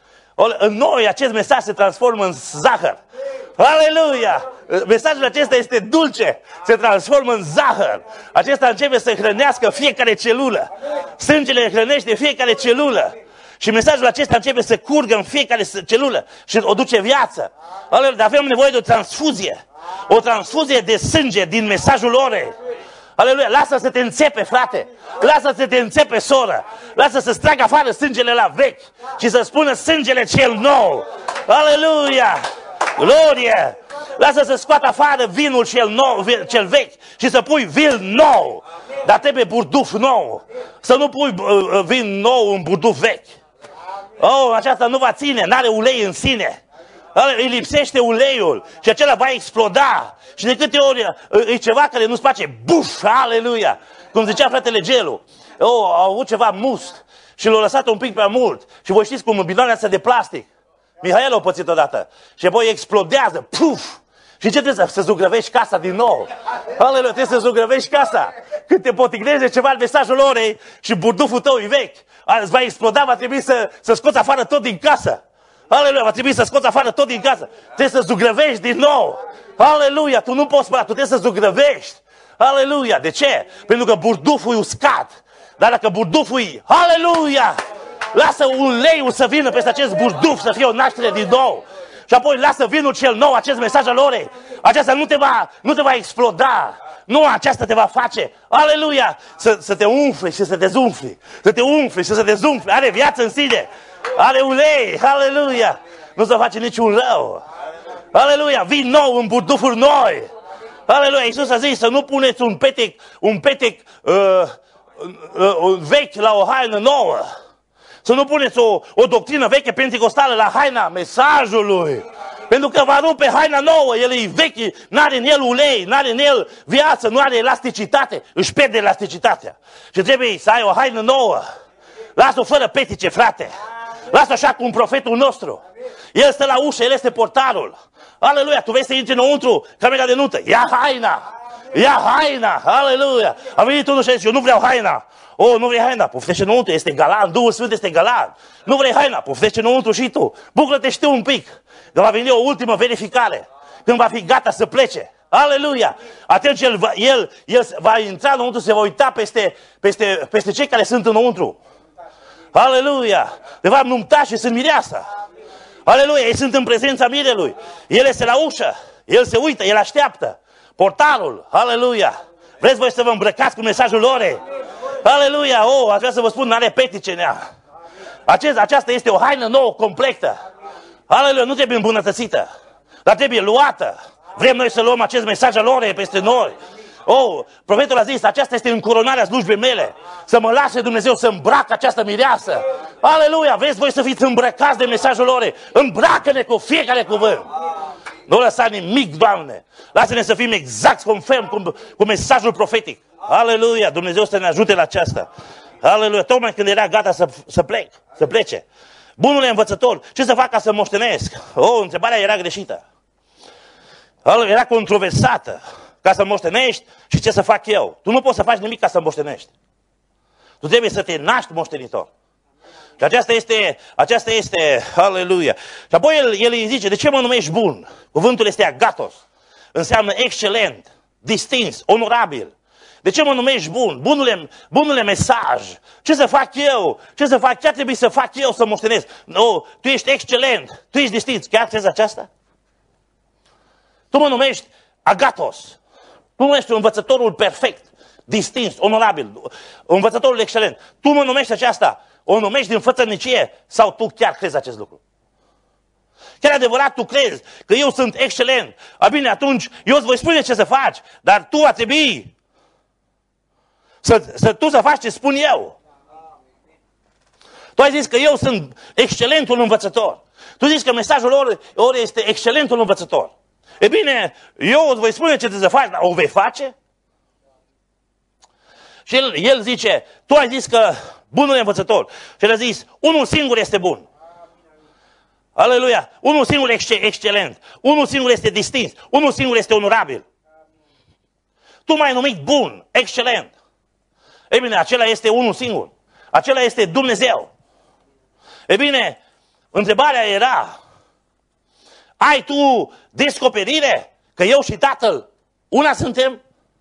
În noi acest mesaj se transformă în zahăr. Aleluia! Mesajul acesta este dulce, se transformă în zahăr. Acesta începe să hrănească fiecare celulă. Sângele hrănește fiecare celulă. Și mesajul acesta începe să curgă în fiecare celulă și o duce viață. Aleluia! Dar avem nevoie de o transfuzie. O transfuzie de sânge din mesajul orei. Aleluia! Lasă să te înțepe, frate! Lasă să te înțepe, soră! Lasă să-ți tragă afară sângele la vechi și să spună sângele cel nou! Aleluia! Glorie! Lasă să scoată afară vinul cel, nou, cel vechi și să pui vin nou! Dar trebuie burduf nou! Să nu pui vin nou în burduf vechi! Oh, aceasta nu va ține, n-are ulei în sine! Îi lipsește uleiul și acela va exploda. Și de câte ori e ceva care nu-ți face buf, aleluia. Cum zicea fratele Gelu, oh, au avut ceva must și l-au lăsat un pic prea mult. Și voi știți cum bidonul astea de plastic. Mihail a pățit odată. Și apoi explodează, puf. Și ce trebuie să, să zugrăvești casa din nou? Aleluia, trebuie să zugrăvești casa. Când te potigneze ceva în mesajul orei și burduful tău e vechi, îți va exploda, va trebui să, să scoți afară tot din casă. Aleluia, va trebui să scoți afară tot din casă. Trebuie să zugrăvești din nou. Aleluia, tu nu poți, tu trebuie să zugrăvești. Aleluia, de ce? Pentru că burduful e uscat. Dar dacă burduful e, aleluia, lasă uleiul să vină peste acest burduf, să fie o naștere din nou. Și apoi lasă vinul cel nou, acest mesaj al orei. Aceasta nu te va, nu te va exploda. Nu, aceasta te va face, aleluia, să, să te umfli și să te dezumfli. Să te umfli și să te dezumfli. Are viață în sine. Are ulei, aleluia. Nu se face niciun rău. Aleluia, vin nou în burdufuri noi. Aleluia, Iisus a zis să nu puneți un petec, un petec uh, uh, vechi la o haină nouă. Să nu puneți o, o doctrină veche pentecostală la haina mesajului. Pentru că va rupe haina nouă, el e vechi, n-are în el ulei, n-are în el viață, nu are elasticitate, își pierde elasticitatea. Și trebuie să ai o haină nouă. Lasă-o fără petice, frate. Lasă așa cum profetul nostru. El stă la ușă, el este portarul. Aleluia, tu vei să intri înăuntru, camera de nuntă. Ia haina! Ia haina! Aleluia! A venit unul și a zis, eu nu vreau haina. O, nu vrei haina? Poftește înăuntru, este galan, Duhul Sfânt este galan. Nu vrei haina? Poftește înăuntru și tu. Bucură-te și tu un pic. Că va veni o ultimă verificare. Când va fi gata să plece. Aleluia! Atunci el va, el, el va intra înăuntru, se va uita peste, peste, peste cei care sunt înăuntru. Aleluia! De fapt, nuntașii sunt mireasa. Aleluia! Ei sunt în prezența mirelui. El este la ușă. El se uită, el așteaptă. Portarul. Aleluia! Vreți voi să vă îmbrăcați cu mesajul orei? Aleluia! Oh, aș vrea să vă spun, n-are petice în ea. Acest, aceasta este o haină nouă, completă. Aleluia! Nu trebuie îmbunătățită, dar trebuie luată. Vrem noi să luăm acest mesaj al orei peste noi. Oh, profetul a zis, aceasta este încoronarea slujbei mele. Să mă lase Dumnezeu să îmbrac această mireasă. Aleluia! Vreți voi să fiți îmbrăcați de mesajul lor? Îmbracă-ne cu fiecare cuvânt. Nu lăsa nimic, Doamne. Lasă-ne să fim exact conform cu, cu mesajul profetic. Aleluia! Dumnezeu să ne ajute la aceasta. Aleluia! Tocmai când era gata să, să plec, să plece. Bunule învățător, ce să fac ca să moștenesc? Oh, întrebarea era greșită. Aleluia, era controversată. Ca să moștenești și ce să fac eu? Tu nu poți să faci nimic ca să moștenești. Tu trebuie să te naști moștenitor. Și aceasta este, aceasta este, aleluia. Și apoi el, el îi zice, de ce mă numești bun? Cuvântul este agatos. Înseamnă excelent, distins, onorabil. De ce mă numești bun? Bunule, bunule mesaj. Ce să fac eu? Ce să fac? Ce ar trebui să fac eu să moștenesc? No, tu ești excelent, tu ești distins. Chiar crezi aceasta? Tu mă numești agatos. Tu mă numești învățătorul perfect, distins, onorabil, învățătorul excelent. Tu mă numești aceasta, o numești din fățărnicie sau tu chiar crezi acest lucru? Chiar adevărat tu crezi că eu sunt excelent? A bine, atunci eu îți voi spune ce să faci, dar tu a trebui să, să, tu să faci ce spun eu. Tu ai zis că eu sunt excelentul învățător. Tu zici că mesajul lor, lor este excelentul învățător. E bine, eu îți voi spune ce trebuie să faci, dar o vei face? Și el, el zice, tu ai zis că bunul învățător. Și el a zis, unul singur este bun. Aleluia! Unul singur este excelent. Unul singur este distins. Unul singur este onorabil. Tu m-ai numit bun, excelent. E bine, acela este unul singur. Acela este Dumnezeu. E bine, întrebarea era, ai tu descoperire că eu și Tatăl una suntem?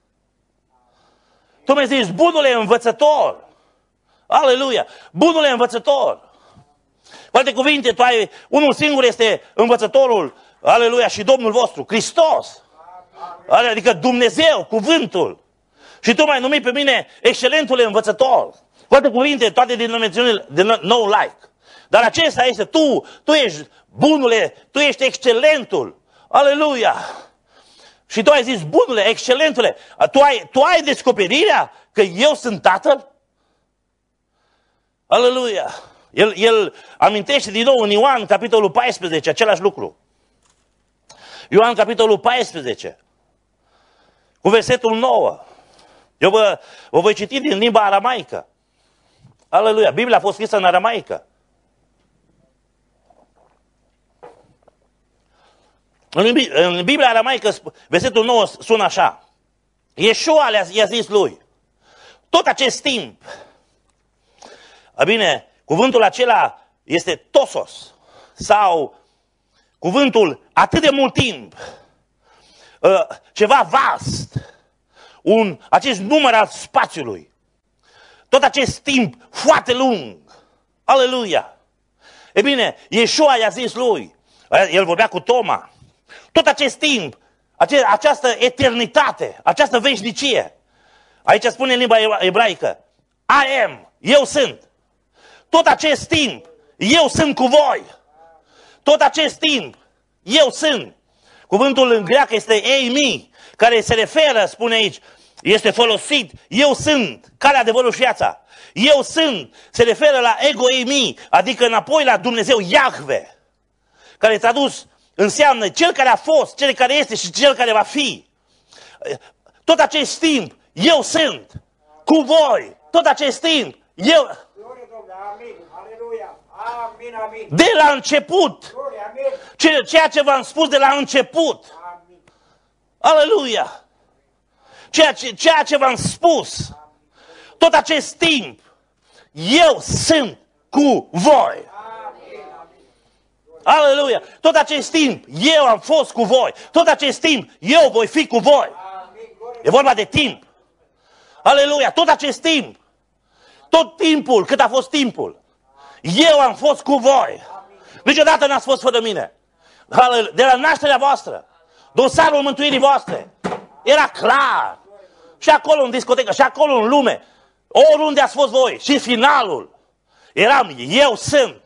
Tu mi-ai zis, bunule învățător. Aleluia! Bunule învățător. Cu alte cuvinte, tu ai, unul singur este învățătorul, aleluia, și Domnul vostru, Hristos. Adică Dumnezeu, cuvântul. Și tu m-ai numit pe mine excelentul învățător. Cu alte cuvinte, toate denominațiunile de nou like. Dar acesta este tu, tu ești bunule, tu ești excelentul. Aleluia! Și tu ai zis, bunule, excelentule, tu ai, tu ai descoperirea că eu sunt Tatăl? Aleluia! El, el amintește din nou în Ioan, capitolul paisprezece, același lucru. Ioan, capitolul paisprezece, cu versetul nouă. Eu vă, vă voi citi din limba aramaică. Aleluia! Biblia a fost scrisă în aramaică. În Biblia aramaică, versetul nouă sună așa. Iesua i-a zis lui, tot acest timp, a bine, cuvântul acela este tosos, sau cuvântul atât de mult timp, ceva vast, un, acest număr al spațiului, tot acest timp foarte lung, aleluia. E bine, Iesua i-a zis lui, el vorbea cu Toma, tot acest timp, ace- această eternitate, această veșnicie. Aici spune în limba ebraică, I am, eu sunt. Tot acest timp, eu sunt cu voi. Tot acest timp, eu sunt. Cuvântul în greacă este eimi, care se referă, spune aici, este folosit, eu sunt, calea, adevărul și viața. Eu sunt, se referă la ego eimi, adică înapoi la Dumnezeu Iahve, care tradus înseamnă cel care a fost, cel care este și cel care va fi. Tot acest timp, eu sunt cu voi. Tot acest timp, eu... De la început. Ceea ce v-am spus de la început. Aleluia. Ceea ce, ceea ce v-am spus. Tot acest timp, eu sunt cu voi. Aleluia! Tot acest timp, eu am fost cu voi. Tot acest timp, eu voi fi cu voi. E vorba de timp. Aleluia! Tot acest timp, tot timpul, cât a fost timpul, eu am fost cu voi. Niciodată n-ați fost fără mine. De la nașterea voastră, dosarul mântuirii voastre, era clar. Și acolo în discotecă, și acolo în lume, oriunde ați fost voi, și finalul, eram, eu sunt.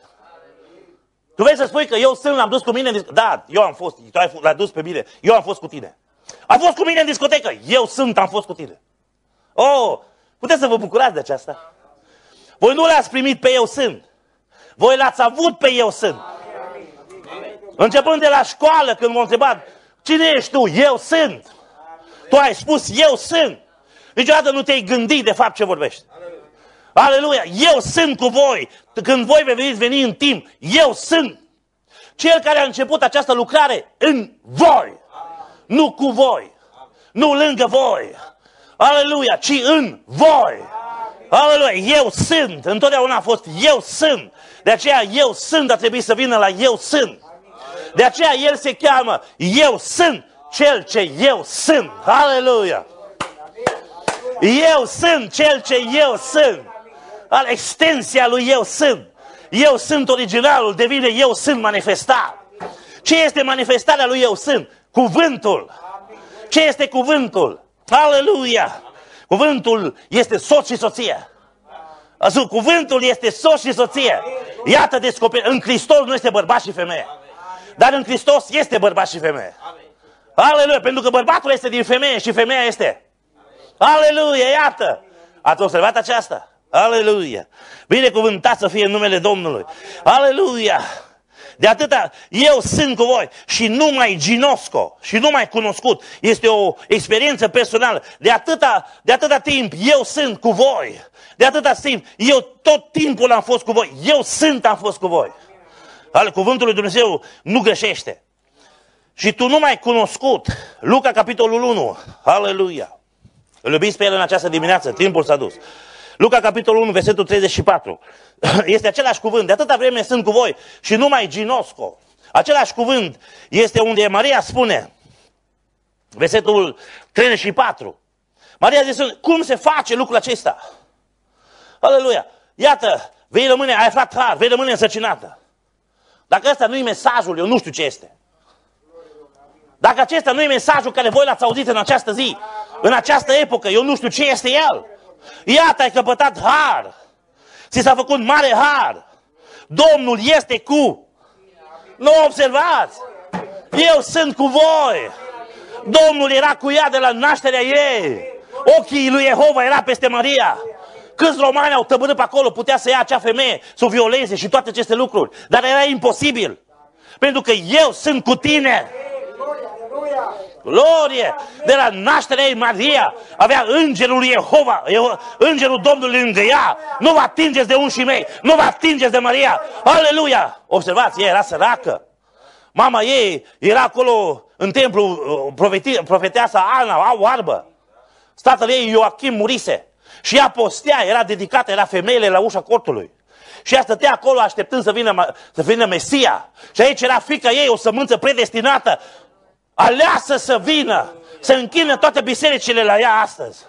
Tu vrei să spui că eu sunt, l-am dus cu mine? Da, eu am fost, tu ai l-ai dus pe mine, eu am fost cu tine. A fost cu mine în discotecă. Eu sunt, am fost cu tine. Oh, puteți să vă bucurați de aceasta? Voi nu l-ați primit pe eu sunt. Voi l-ați avut pe eu sunt. Începând de la școală, când m-au întrebat, cine ești tu? Eu sunt. Tu ai spus, eu sunt. Niciodată nu te-ai gândit de fapt ce vorbești. Aleluia! Eu sunt cu voi. Când voi veți veni în timp, eu sunt. Cel care a început această lucrare în voi. Nu cu voi. Nu lângă voi. Aleluia! Ci în voi. Aleluia! Eu sunt. Întotdeauna a fost eu sunt. De aceea eu sunt a trebuit să vină la eu sunt. De aceea el se cheamă eu sunt cel ce eu sunt. Aleluia! Eu sunt cel ce eu sunt. Extensia lui eu sunt. Eu sunt originalul, devine eu sunt manifestat. Ce este manifestarea lui eu sunt? Cuvântul. Ce este cuvântul? Aleluia! Cuvântul este soț și soție. Cuvântul este soț și soție. Iată descoperire. În Hristos nu este bărbat și femeie. Dar în Hristos este bărbat și femeie. Aleluia! Pentru că bărbatul este din femeie și femeia este. Aleluia! Iată! Ați observat aceasta? Aleluia! Binecuvântat să fie în numele Domnului. Aleluia! De atâta, eu sunt cu voi și nu mai ginosco și nu mai cunoscut. Este o experiență personală. De atâta, de atâta timp eu sunt cu voi. De atâta timp, eu tot timpul am fost cu voi. Eu sunt, am fost cu voi. Ale cuvântul lui Dumnezeu nu greșește. Și tu nu mai cunoscut. Luca, capitolul unu. Aleluia! Îl iubiți pe el în această dimineață, timpul s-a dus. Luca, capitolul unu, versetul treizeci și patru. Este același cuvânt. De atâta vreme sunt cu voi și numai ginosco. Același cuvânt este unde Maria spune, versetul treizeci și patru. Maria zice, cum se face lucrul acesta? Aleluia! Iată, vei rămâne, ai aflat har, vei rămâne însărcinată. Dacă ăsta nu-i mesajul, eu nu știu ce este. Dacă acesta nu e mesajul care voi l-ați auzit în această zi, în această epocă, eu nu știu ce este el. Iată, ai căpătat har. Ți s-a făcut mare har. Domnul este cu. Nu observați. Eu sunt cu voi. Domnul era cu ea de la nașterea ei. Ochii lui Jehova era peste Maria. Câți romani au tăbărât pe acolo, putea să ia acea femeie, să o violeze și toate aceste lucruri. Dar era imposibil. Pentru că eu sunt cu tine. Glorie! De la nașterea ei, Maria avea îngerul lui Jehova, îngerul Domnului lângă ea. Nu vă atingeți de unșii mei, nu vă atingeți de Maria. Aleluia! Observați, ea era săracă. Mama ei era acolo în templu, profeteasa Ana, oarbă. Tatăl ei, Ioachim, murise. Și ea postea, era dedicată, era femeile la ușa cortului. Și ea stătea acolo așteptând să vină, să vină Mesia. Și aici era fiica ei, o sămânță predestinată, aleasă să vină, să închină toate bisericile la ea astăzi.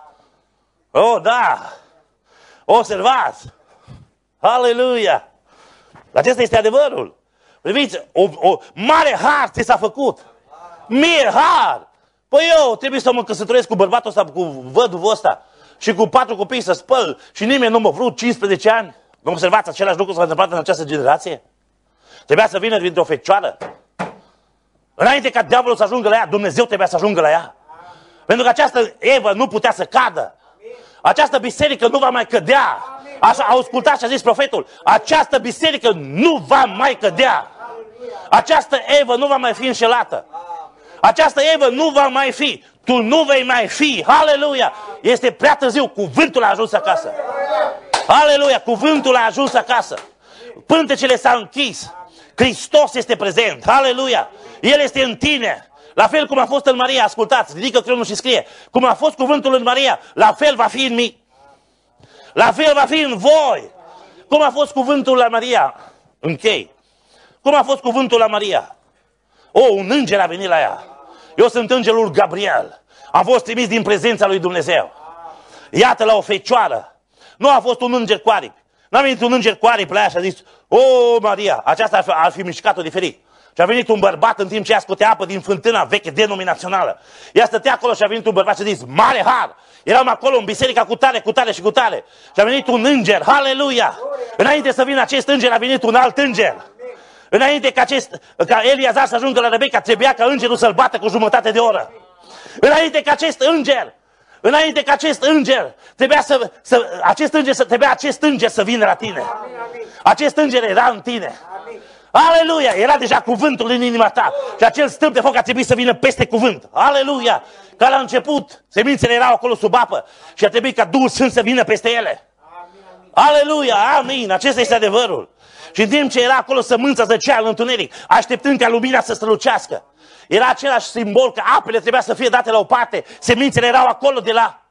Oh, da! Observați! Aleluia! Acesta este adevărul. Priviți, o, o mare har ți s-a făcut. Mie har! Păi eu trebuie să mă căsătoresc cu bărbatul ăsta, cu văduvul ăsta și cu patru copii să spăl și nimeni nu m-a vrut cincisprezece ani. Nu observați același lucru s-a întâmplat în această generație? Trebuia să vină dintr-o fecioară. Înainte ca diavolul să ajungă la ea, Dumnezeu trebuia să ajungă la ea. Pentru că această Evă nu putea să cadă. Această biserică nu va mai cădea. Așa a ascultat și a zis profetul. Această biserică nu va mai cădea. Această Evă nu va mai fi înșelată. Această Evă nu va mai fi. Tu nu vei mai fi. Aleluia! Este prea târziu. Cuvântul a ajuns acasă. Aleluia! Cuvântul a ajuns acasă. Pântecele s-a închis. Hristos este prezent. Aleluia! El este în tine. La fel cum a fost în Maria. Ascultați, ridică creionul și scrie. Cum a fost cuvântul în Maria, la fel va fi în mine. La fel va fi în voi. Cum a fost cuvântul la Maria? Închei. Cum a fost cuvântul la Maria? O, un înger a venit la ea. Eu sunt îngerul Gabriel. Am fost trimis din prezența lui Dumnezeu. Iată la o fecioară. Nu a fost un înger cu aripi. N-a venit un înger cu aripi la ea și a zis, o, Maria, aceasta ar fi, ar fi mișcat-o diferit. Și a venit un bărbat în timp ce ea scotea apă din fântâna veche denominațională. Ea stătea acolo și a venit un bărbat și a zis, mare har! Eram acolo în biserica cu tare, cu tare și cu tare. Și a venit un înger, haleluia! Înainte să vină acest înger, a venit un alt înger. Înainte ca, acest, ca Eliazar să ajungă la Rebecca, trebuia ca îngerul să-l bată cu jumătate de oră. Înainte ca acest înger, înainte ca acest înger, trebuia să, să, acest înger să, trebuia acest înger să vină la tine. Acest înger era în tine. Aleluia! Era deja cuvântul în inima ta. Și acel stâlp de foc a trebuit să vină peste cuvânt. Aleluia! Ca la început, semințele erau acolo sub apă și a trebuit ca Duhul Sfânt să vină peste ele. Aleluia! Amin! Acesta este adevărul. Și în timp ce era acolo sămânța zăcea în întuneric, așteptând ca lumina să strălucească. Era același simbol că apele trebuia să fie date la o parte. Semințele erau acolo de la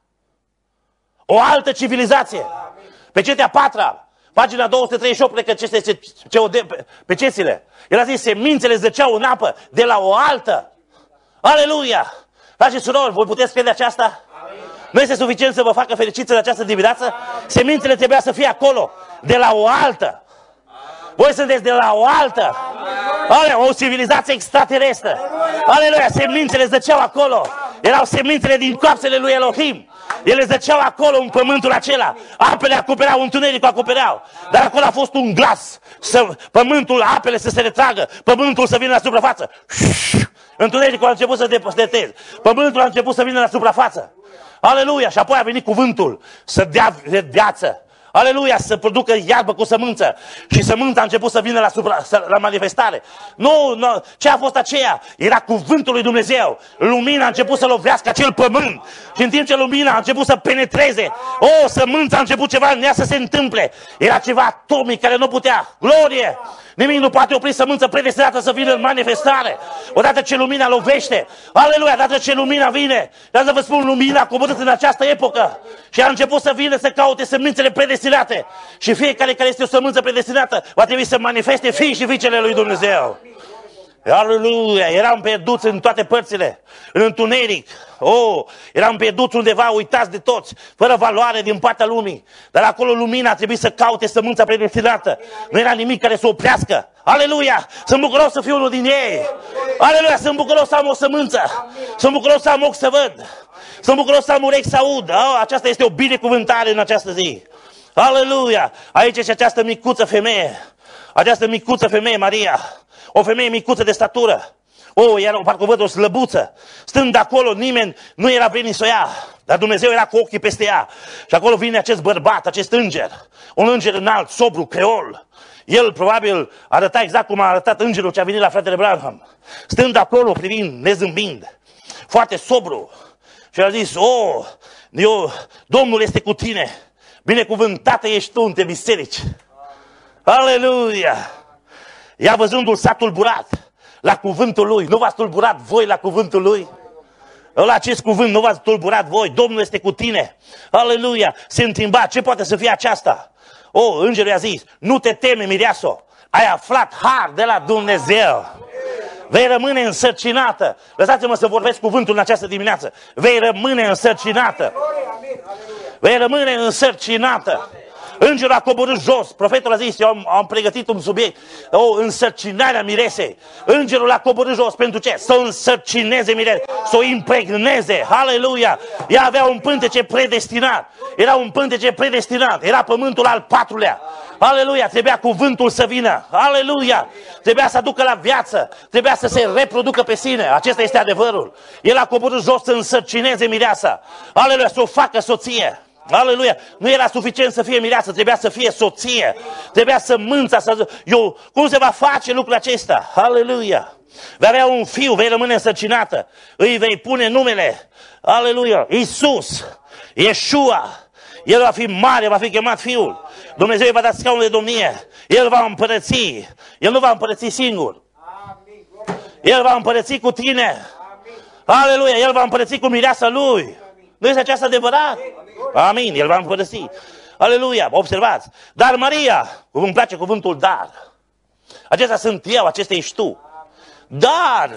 o altă civilizație. Pe cetea patra, pagina două sute treizeci și opt, că ce este C O D, pe cețile. Era zis, semințele zăceau în apă de la o altă. Aleluia! Frați și surori, voi puteți crede aceasta? Nu este suficient să vă facă fericiți în această dimineață? Semințele trebuia să fie acolo, de la o altă. Voi sunteți de la o altă. Alea, o civilizație extraterestră. Aleluia, semințele zăceau acolo. Erau semințele din coapsele lui Elohim. Ele zăceau acolo în pământul acela. Apele acopereau, întunericul acopereau. Dar acolo a fost un glas. Să, pământul, apele să se retragă. Pământul să vină la suprafață. Întunericul a început să depăsteze. Pământul a început să vină la suprafață. Aleluia, și apoi a venit cuvântul să dea viață. Aleluia, să producă iarbă cu sămânță. Și sămânța a început să vină la, supra, la manifestare. Nu, nu, ce a fost aceea? Era cuvântul lui Dumnezeu. Lumina a început să lovească acel pământ. Și în timp ce lumina a început să penetreze, o, sămânța a început ceva în ea să se întâmple. Era ceva atomic care nu putea. Glorie! Nimic nu poate opri sămânță predestinată să vină în manifestare. Odată ce lumina lovește, aleluia, odată ce lumina vine, dar să vă spun, lumina a coborât în această epocă și a început să vină să caute sămânțele predestinate. Și fiecare care este o sămânță predestinată va trebui să manifeste fii și fiicele lui Dumnezeu. Aleluia, eram pierduți în toate părțile, în întuneric. Oh, eram pierduți undeva, uitați de toți, fără valoare din partea lumii. Dar acolo lumina a trebuit să caute sămânța predestinată. Nu era nimic care să oprească. Aleluia, sunt bucuros să fiu unul din ei. Aleluia, sunt bucuros să am o sămânță. Sunt bucuros să am ochi să văd. Sunt bucuros să am urechi să aud. Oh, aceasta este o binecuvântare în această zi. Aleluia, aici este această micuță femeie. Această micuță femeie, Maria. O femeie micuță de statură. O, era, parcă văd o slăbuță. Stând acolo, nimeni nu era venit să o ia. Dar Dumnezeu era cu ochii peste ea. Și acolo vine acest bărbat, acest înger. Un înger înalt, sobru, creol. El probabil arăta exact cum a arătat îngerul ce a venit la fratele Branham. Stând acolo, privind, nezâmbind. Foarte sobru. Și a zis, o, eu, Domnul este cu tine. Binecuvântată ești tu între biserici. Aleluia! Ea văzându-l s-a tulburat la cuvântul lui. Nu v-ați tulburat voi la cuvântul lui? La acest cuvânt nu v-ați tulburat voi. Domnul este cu tine. Aleluia! Se întreba, ce poate să fie aceasta? O, îngerul i-a zis, nu te teme, mireasă. Ai aflat har de la Dumnezeu. Vei rămâne însărcinată. Lăsați-mă să vorbesc cuvântul în această dimineață. Vei rămâne însărcinată. Vei rămâne însărcinată. Îngerul a coborât jos. Profetul a zis, eu am, am pregătit un subiect, o însărcinare a miresei. Îngerul a coborât jos pentru ce? Să o însărcineze mirese, să o impregneze. Aleluia! Ea avea un pântece predestinat. Era un pântece predestinat. Era pământul al patrulea. Aleluia! Trebuia cuvântul să vină. Aleluia! Trebuia să aducă la viață. Trebuia să se reproducă pe sine. Acesta este adevărul. El a coborât jos să însărcineze mireasa. Aleluia! Să o facă soție. Aleluia! Nu era suficient să fie mireasă, trebuia să fie soție. Trebuia să mânța, să... Eu, cum se va face lucrul acesta? Aleluia! Vei avea un fiu, vei rămâne însărcinată. Îi vei pune numele. Aleluia! Iisus, Yeshua. El va fi mare, va fi chemat Fiul. Dumnezeu îi va da scaunul de domnie. El va împărăți. El nu va împărăți singur. El va împărăți cu tine. Aleluia! El va împărăți cu mireasa lui. Nu este aceasta adevărat? Amin, el va împărăsi. Aleluia, observați. Dar Maria, îmi place cuvântul dar. Acestea sunt eu, acestea ești tu. Dar.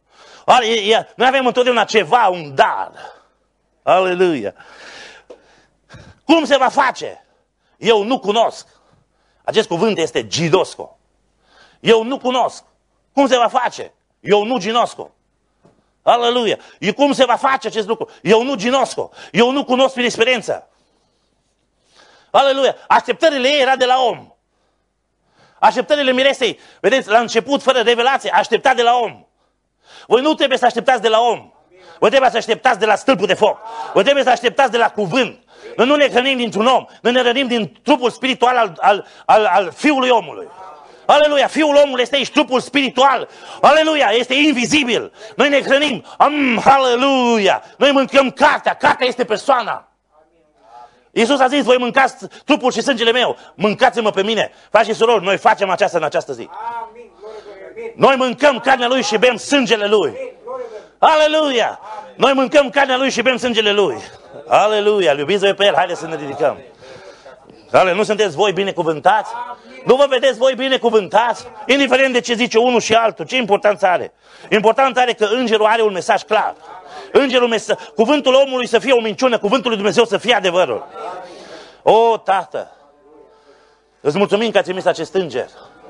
Noi avem întotdeauna ceva, un dar. Aleluia. Cum se va face? Eu nu cunosc. Acest cuvânt este gidosco. Eu nu cunosc. Cum se va face? Eu nu ginosco. Aleluia! E cum se va face acest lucru? Eu nu ginosco. Eu nu cunosc prin experiență. Aleluia! Așteptările ei era de la om. Așteptările miresei, vedeți, la început, fără revelație, aștepta de la om. Voi nu trebuie să așteptați de la om. Voi trebuie să așteptați de la stâlpul de foc. Voi trebuie să așteptați de la cuvânt. Noi nu ne hrănim dintr-un om, noi ne hrănim din trupul spiritual al, al, al, al Fiului omului. Aleluia, Fiul omului este aici, trupul spiritual. Aleluia, este invizibil. Noi ne hrănim. Am, aleluia. Noi mâncăm cartea, cartea este persoana. Iisus a zis, voi mâncați trupul și sângele meu, mâncați-mă pe mine. Frați și surori, noi facem aceasta în această zi. Noi mâncăm carnea Lui și bem sângele Lui. Aleluia! Noi mâncăm carnea Lui și bem sângele Lui. Aleluia! Iubiți-vă pe El, haideți să ne ridicăm. Ale, nu sunteți voi binecuvântați? Nu vă vedeți voi binecuvântați? Indiferent de ce zice unul și altul, ce importanță are? Importanța are că îngerul are un mesaj clar. Îngerul, mesaj, cuvântul omului să fie o minciună, cuvântul lui Dumnezeu să fie adevărul. O, Tată, îți mulțumim că ați trimis acest înger.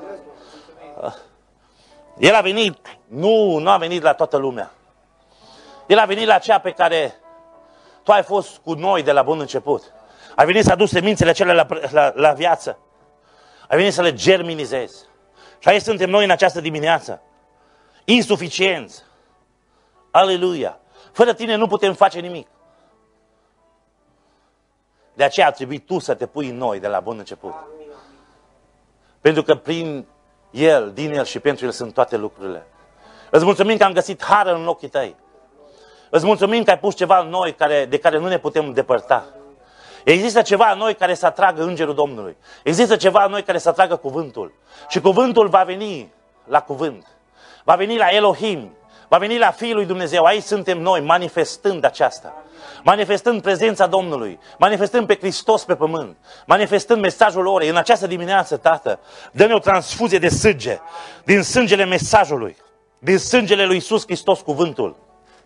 El a venit, nu, nu a venit la toată lumea. El a venit la cea pe care tu ai fost cu noi de la bun început. Ai venit să aduci semințele acelea la, la, la viață. Ai venit să le germinizezi. Și aici suntem noi în această dimineață. Insuficienți. Aleluia. Fără tine nu putem face nimic. De aceea a trebuit tu să te pui în noi de la bun început. Pentru că prin El, din El și pentru El sunt toate lucrurile. Îți mulțumim că am găsit hară în ochii tăi. Îți mulțumim că ai pus ceva în noi care, de care nu ne putem îndepărta. Există ceva în noi care să atragă Îngerul Domnului. Există ceva în noi care să atragă cuvântul. Și cuvântul va veni la cuvânt. Va veni la Elohim. Va veni la Fiul lui Dumnezeu. Aici suntem noi, manifestând aceasta. Manifestând prezența Domnului. Manifestând pe Hristos pe pământ. Manifestând mesajul orei. În această dimineață, Tată, dă-ne o transfuzie de sânge. Din sângele mesajului. Din sângele lui Iisus Hristos, cuvântul.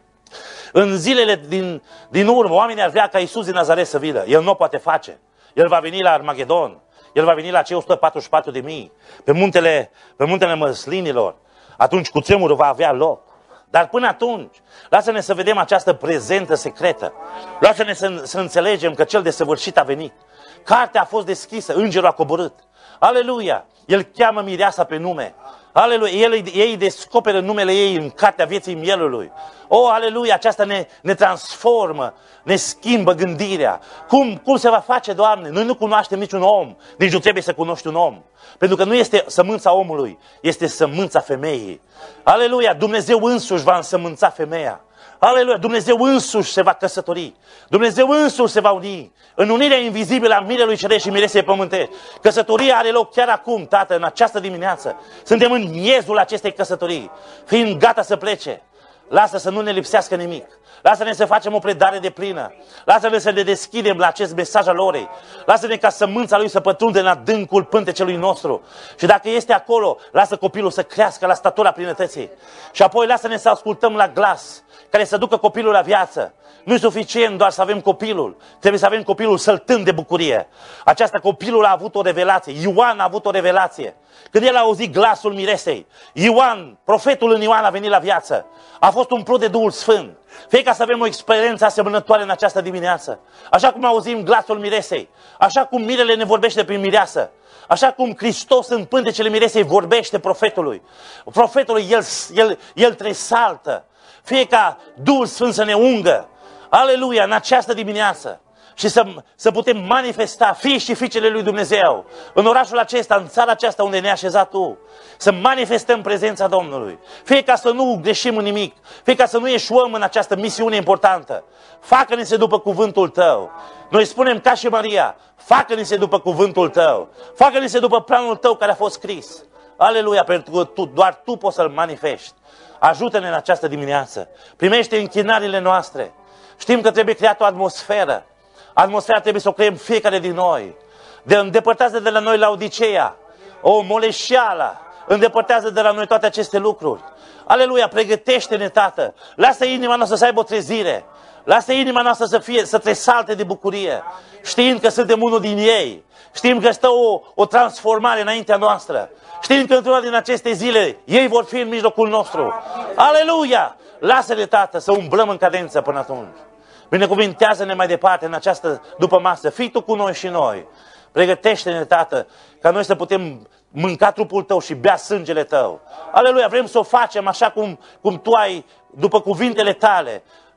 În zilele din, din urmă, oamenii ar vrea ca Iisus din Nazaret să vină. El nu o poate face. El va veni la Armagedon. El va veni la cei o sută patruzeci și patru de mii. Pe muntele, pe muntele măslinilor. Atunci cutremurul va avea loc. Dar până atunci, lasă-ne să vedem această prezență secretă. Lasă-ne să, să înțelegem că cel desăvârșit a venit. Cartea a fost deschisă, îngerul a coborât. Aleluia! El cheamă mireasa pe nume. Aleluia! El, ei descoperă numele ei în cartea vieții mielului. O, aleluia! Aceasta ne, ne transformă, ne schimbă gândirea. Cum, cum se va face, Doamne? Noi nu cunoaștem niciun om. Nici nu trebuie să cunoști un om. Pentru că nu este sămânța omului, este sămânța femeii. Aleluia! Dumnezeu însuși va însămânța femeia. Aleluia! Dumnezeu însuși se va căsători. Dumnezeu însuși se va uni. În unirea invizibilă a mirelui ceresc și miresei pământești. Căsătoria are loc chiar acum, Tată, în această dimineață. Suntem în miezul acestei căsătorii, fiind gata să plece. Lasă să nu ne lipsească nimic. Lasă-ne să facem o predare de plină. Lasă-ne să ne deschidem la acest mesaj al orei. Lasă-ne ca sămânța lui să pătrunde în adâncul pântecelui nostru. Și dacă este acolo, lasă copilul să crească la statura plinătății. Și apoi lasă-ne să ascultăm la glas care să ducă copilul la viață. Nu e suficient doar să avem copilul. Trebuie să avem copilul săltând de bucurie. Aceasta copilul a avut o revelație. Ioan a avut o revelație. Când el a auzit glasul miresei, Ioan, profetul în Ioan a venit la viață. A fost umplut de Duhul Sfânt. Fie ca să avem o experiență asemănătoare în această dimineață. Așa cum auzim glasul miresei. Așa cum mirele ne vorbește prin mireasă. Așa cum Hristos în pântecele miresei vorbește profetului. Profetului, el, el, el tresaltă. Fie ca Duhul Sfânt să ne ungă. Aleluia, în această dimineață. Și să, să putem manifesta fii și fiicele lui Dumnezeu în orașul acesta, în țara aceasta unde ne-ai așezat tu. Să manifestăm prezența Domnului. Fie ca să nu greșim în nimic. Fie ca să nu eșuăm în această misiune importantă. Facă-ne-se după cuvântul tău. Noi spunem ca și Maria, facă-ne-se după cuvântul tău. Facă-ne-se după planul tău care a fost scris. Aleluia, pentru că tu, doar tu poți să-l manifesti. Ajută-ne în această dimineață. Primește închinările noastre. Știm că trebuie creată o atmosferă. Atmosfera trebuie să o creăm fiecare din noi. De îndepărtează de la noi Laodiceea, o moleșeală, îndepărtează de la noi toate aceste lucruri. Aleluia, pregătește-ne, Tată. Lasă inima noastră să aibă o trezire. Lasă inima noastră să fie, să tresalte de bucurie. Știind că suntem unul din ei. Știm că stă o, o transformare înaintea noastră. Știind că într-una din aceste zile ei vor fi în mijlocul nostru. Aleluia! Lasă-ne, Tată, să umblăm în cadență până atunci. Binecuvintează-ne mai departe în această după masă. Fii tu cu noi și noi. Pregătește-ne, Tată, ca noi să putem mânca trupul tău și bea sângele tău. Aleluia! Vrem să o facem așa cum, cum tu ai, după cuvintele tale.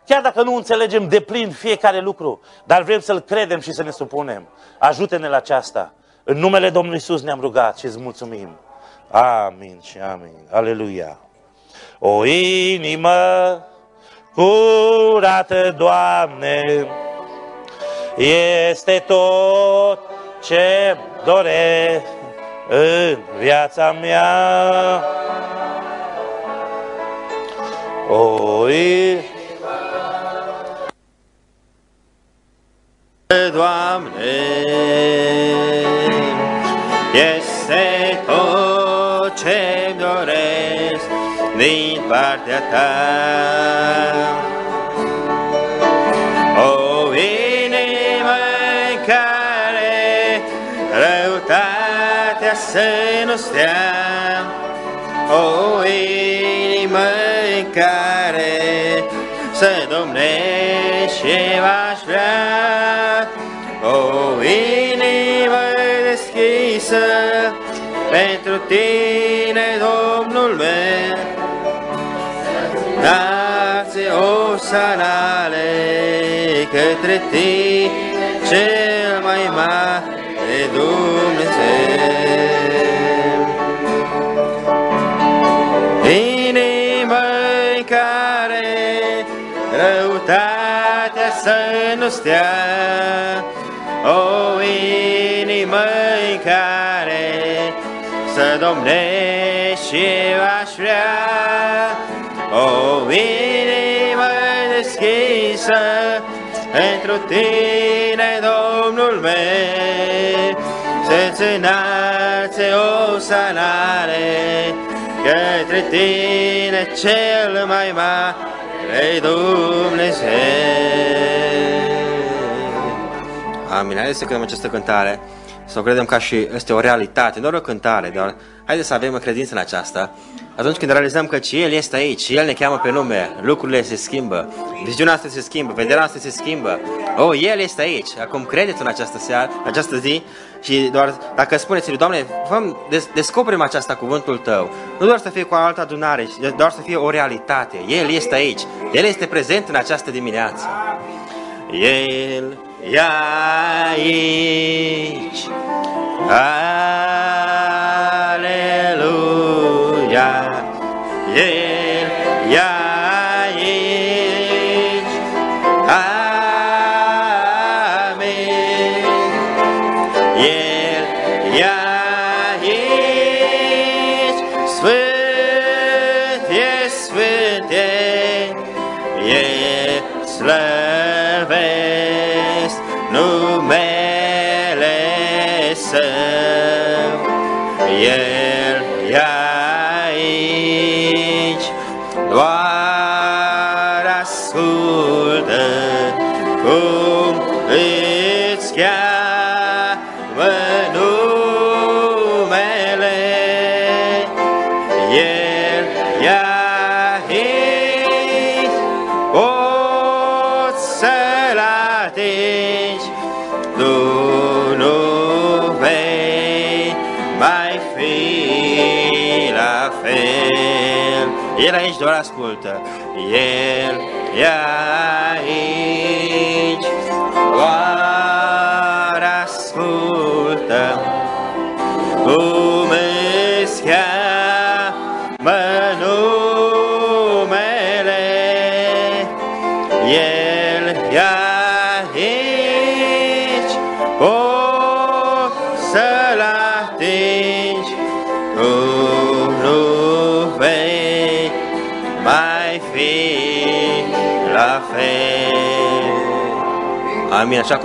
chiar dacă nu înțelegem de plin fiecare lucru, dar vrem să-L credem și să ne supunem. Ajută-ne la aceasta. În numele Domnului Iisus ne-am rugat și îți mulțumim. Amin și amin. Aleluia. O inimă curată, Doamne, este tot ce doresc în viața mea. O inimă, Doamne, este tot ce-mi doresc din partea Ta. O inimă în care răutatea să nu stea, o inimă în care să domnești eu aș vrea, o inimă deschisă pentru Tine, Domnul meu. Dați o sanale către Tine, cel mai mare Dumnezeu. Inimă în care răutatea să nu stea, o inimă în care să domnești eu aș vrea, o inimă deschisă pentru Tine, Domnul meu, să-ți înalțe o sanare către Tine, cel mai mare Dumnezeu. Amin. Haideți să credem această cântare, să o credem ca și este o realitate, nu doar o cântare, dar haideți să avem credință în aceasta. Atunci când realizăm că El este aici, El ne cheamă pe nume, lucrurile se schimbă, viziunea noastră se schimbă, vederea noastră se schimbă. Oh, El este aici. Acum credeți în această seară, această zi, și doar dacă spuneți-Lui, Doamne, descoperim aceasta cuvântul Tău, nu doar să fie cu o altă adunare, doar să fie o realitate. El este aici, El este prezent în această dimineață. El e aici. Aleluia. El e aici. Amin. El e aici. Sfânt e, sfânt e, e slăvesc numele Său. El e aici, doar ascultă cum îți cheamă numele. El e aici, poți să-L atingi, tu nu vei mai fi la fel. El aici, doar ascultă. El e aici, doar ascultă cum îți cheamă numele. El e aici, poți să-L atingi, tu nu vei mai fi la fel. Amin. Așa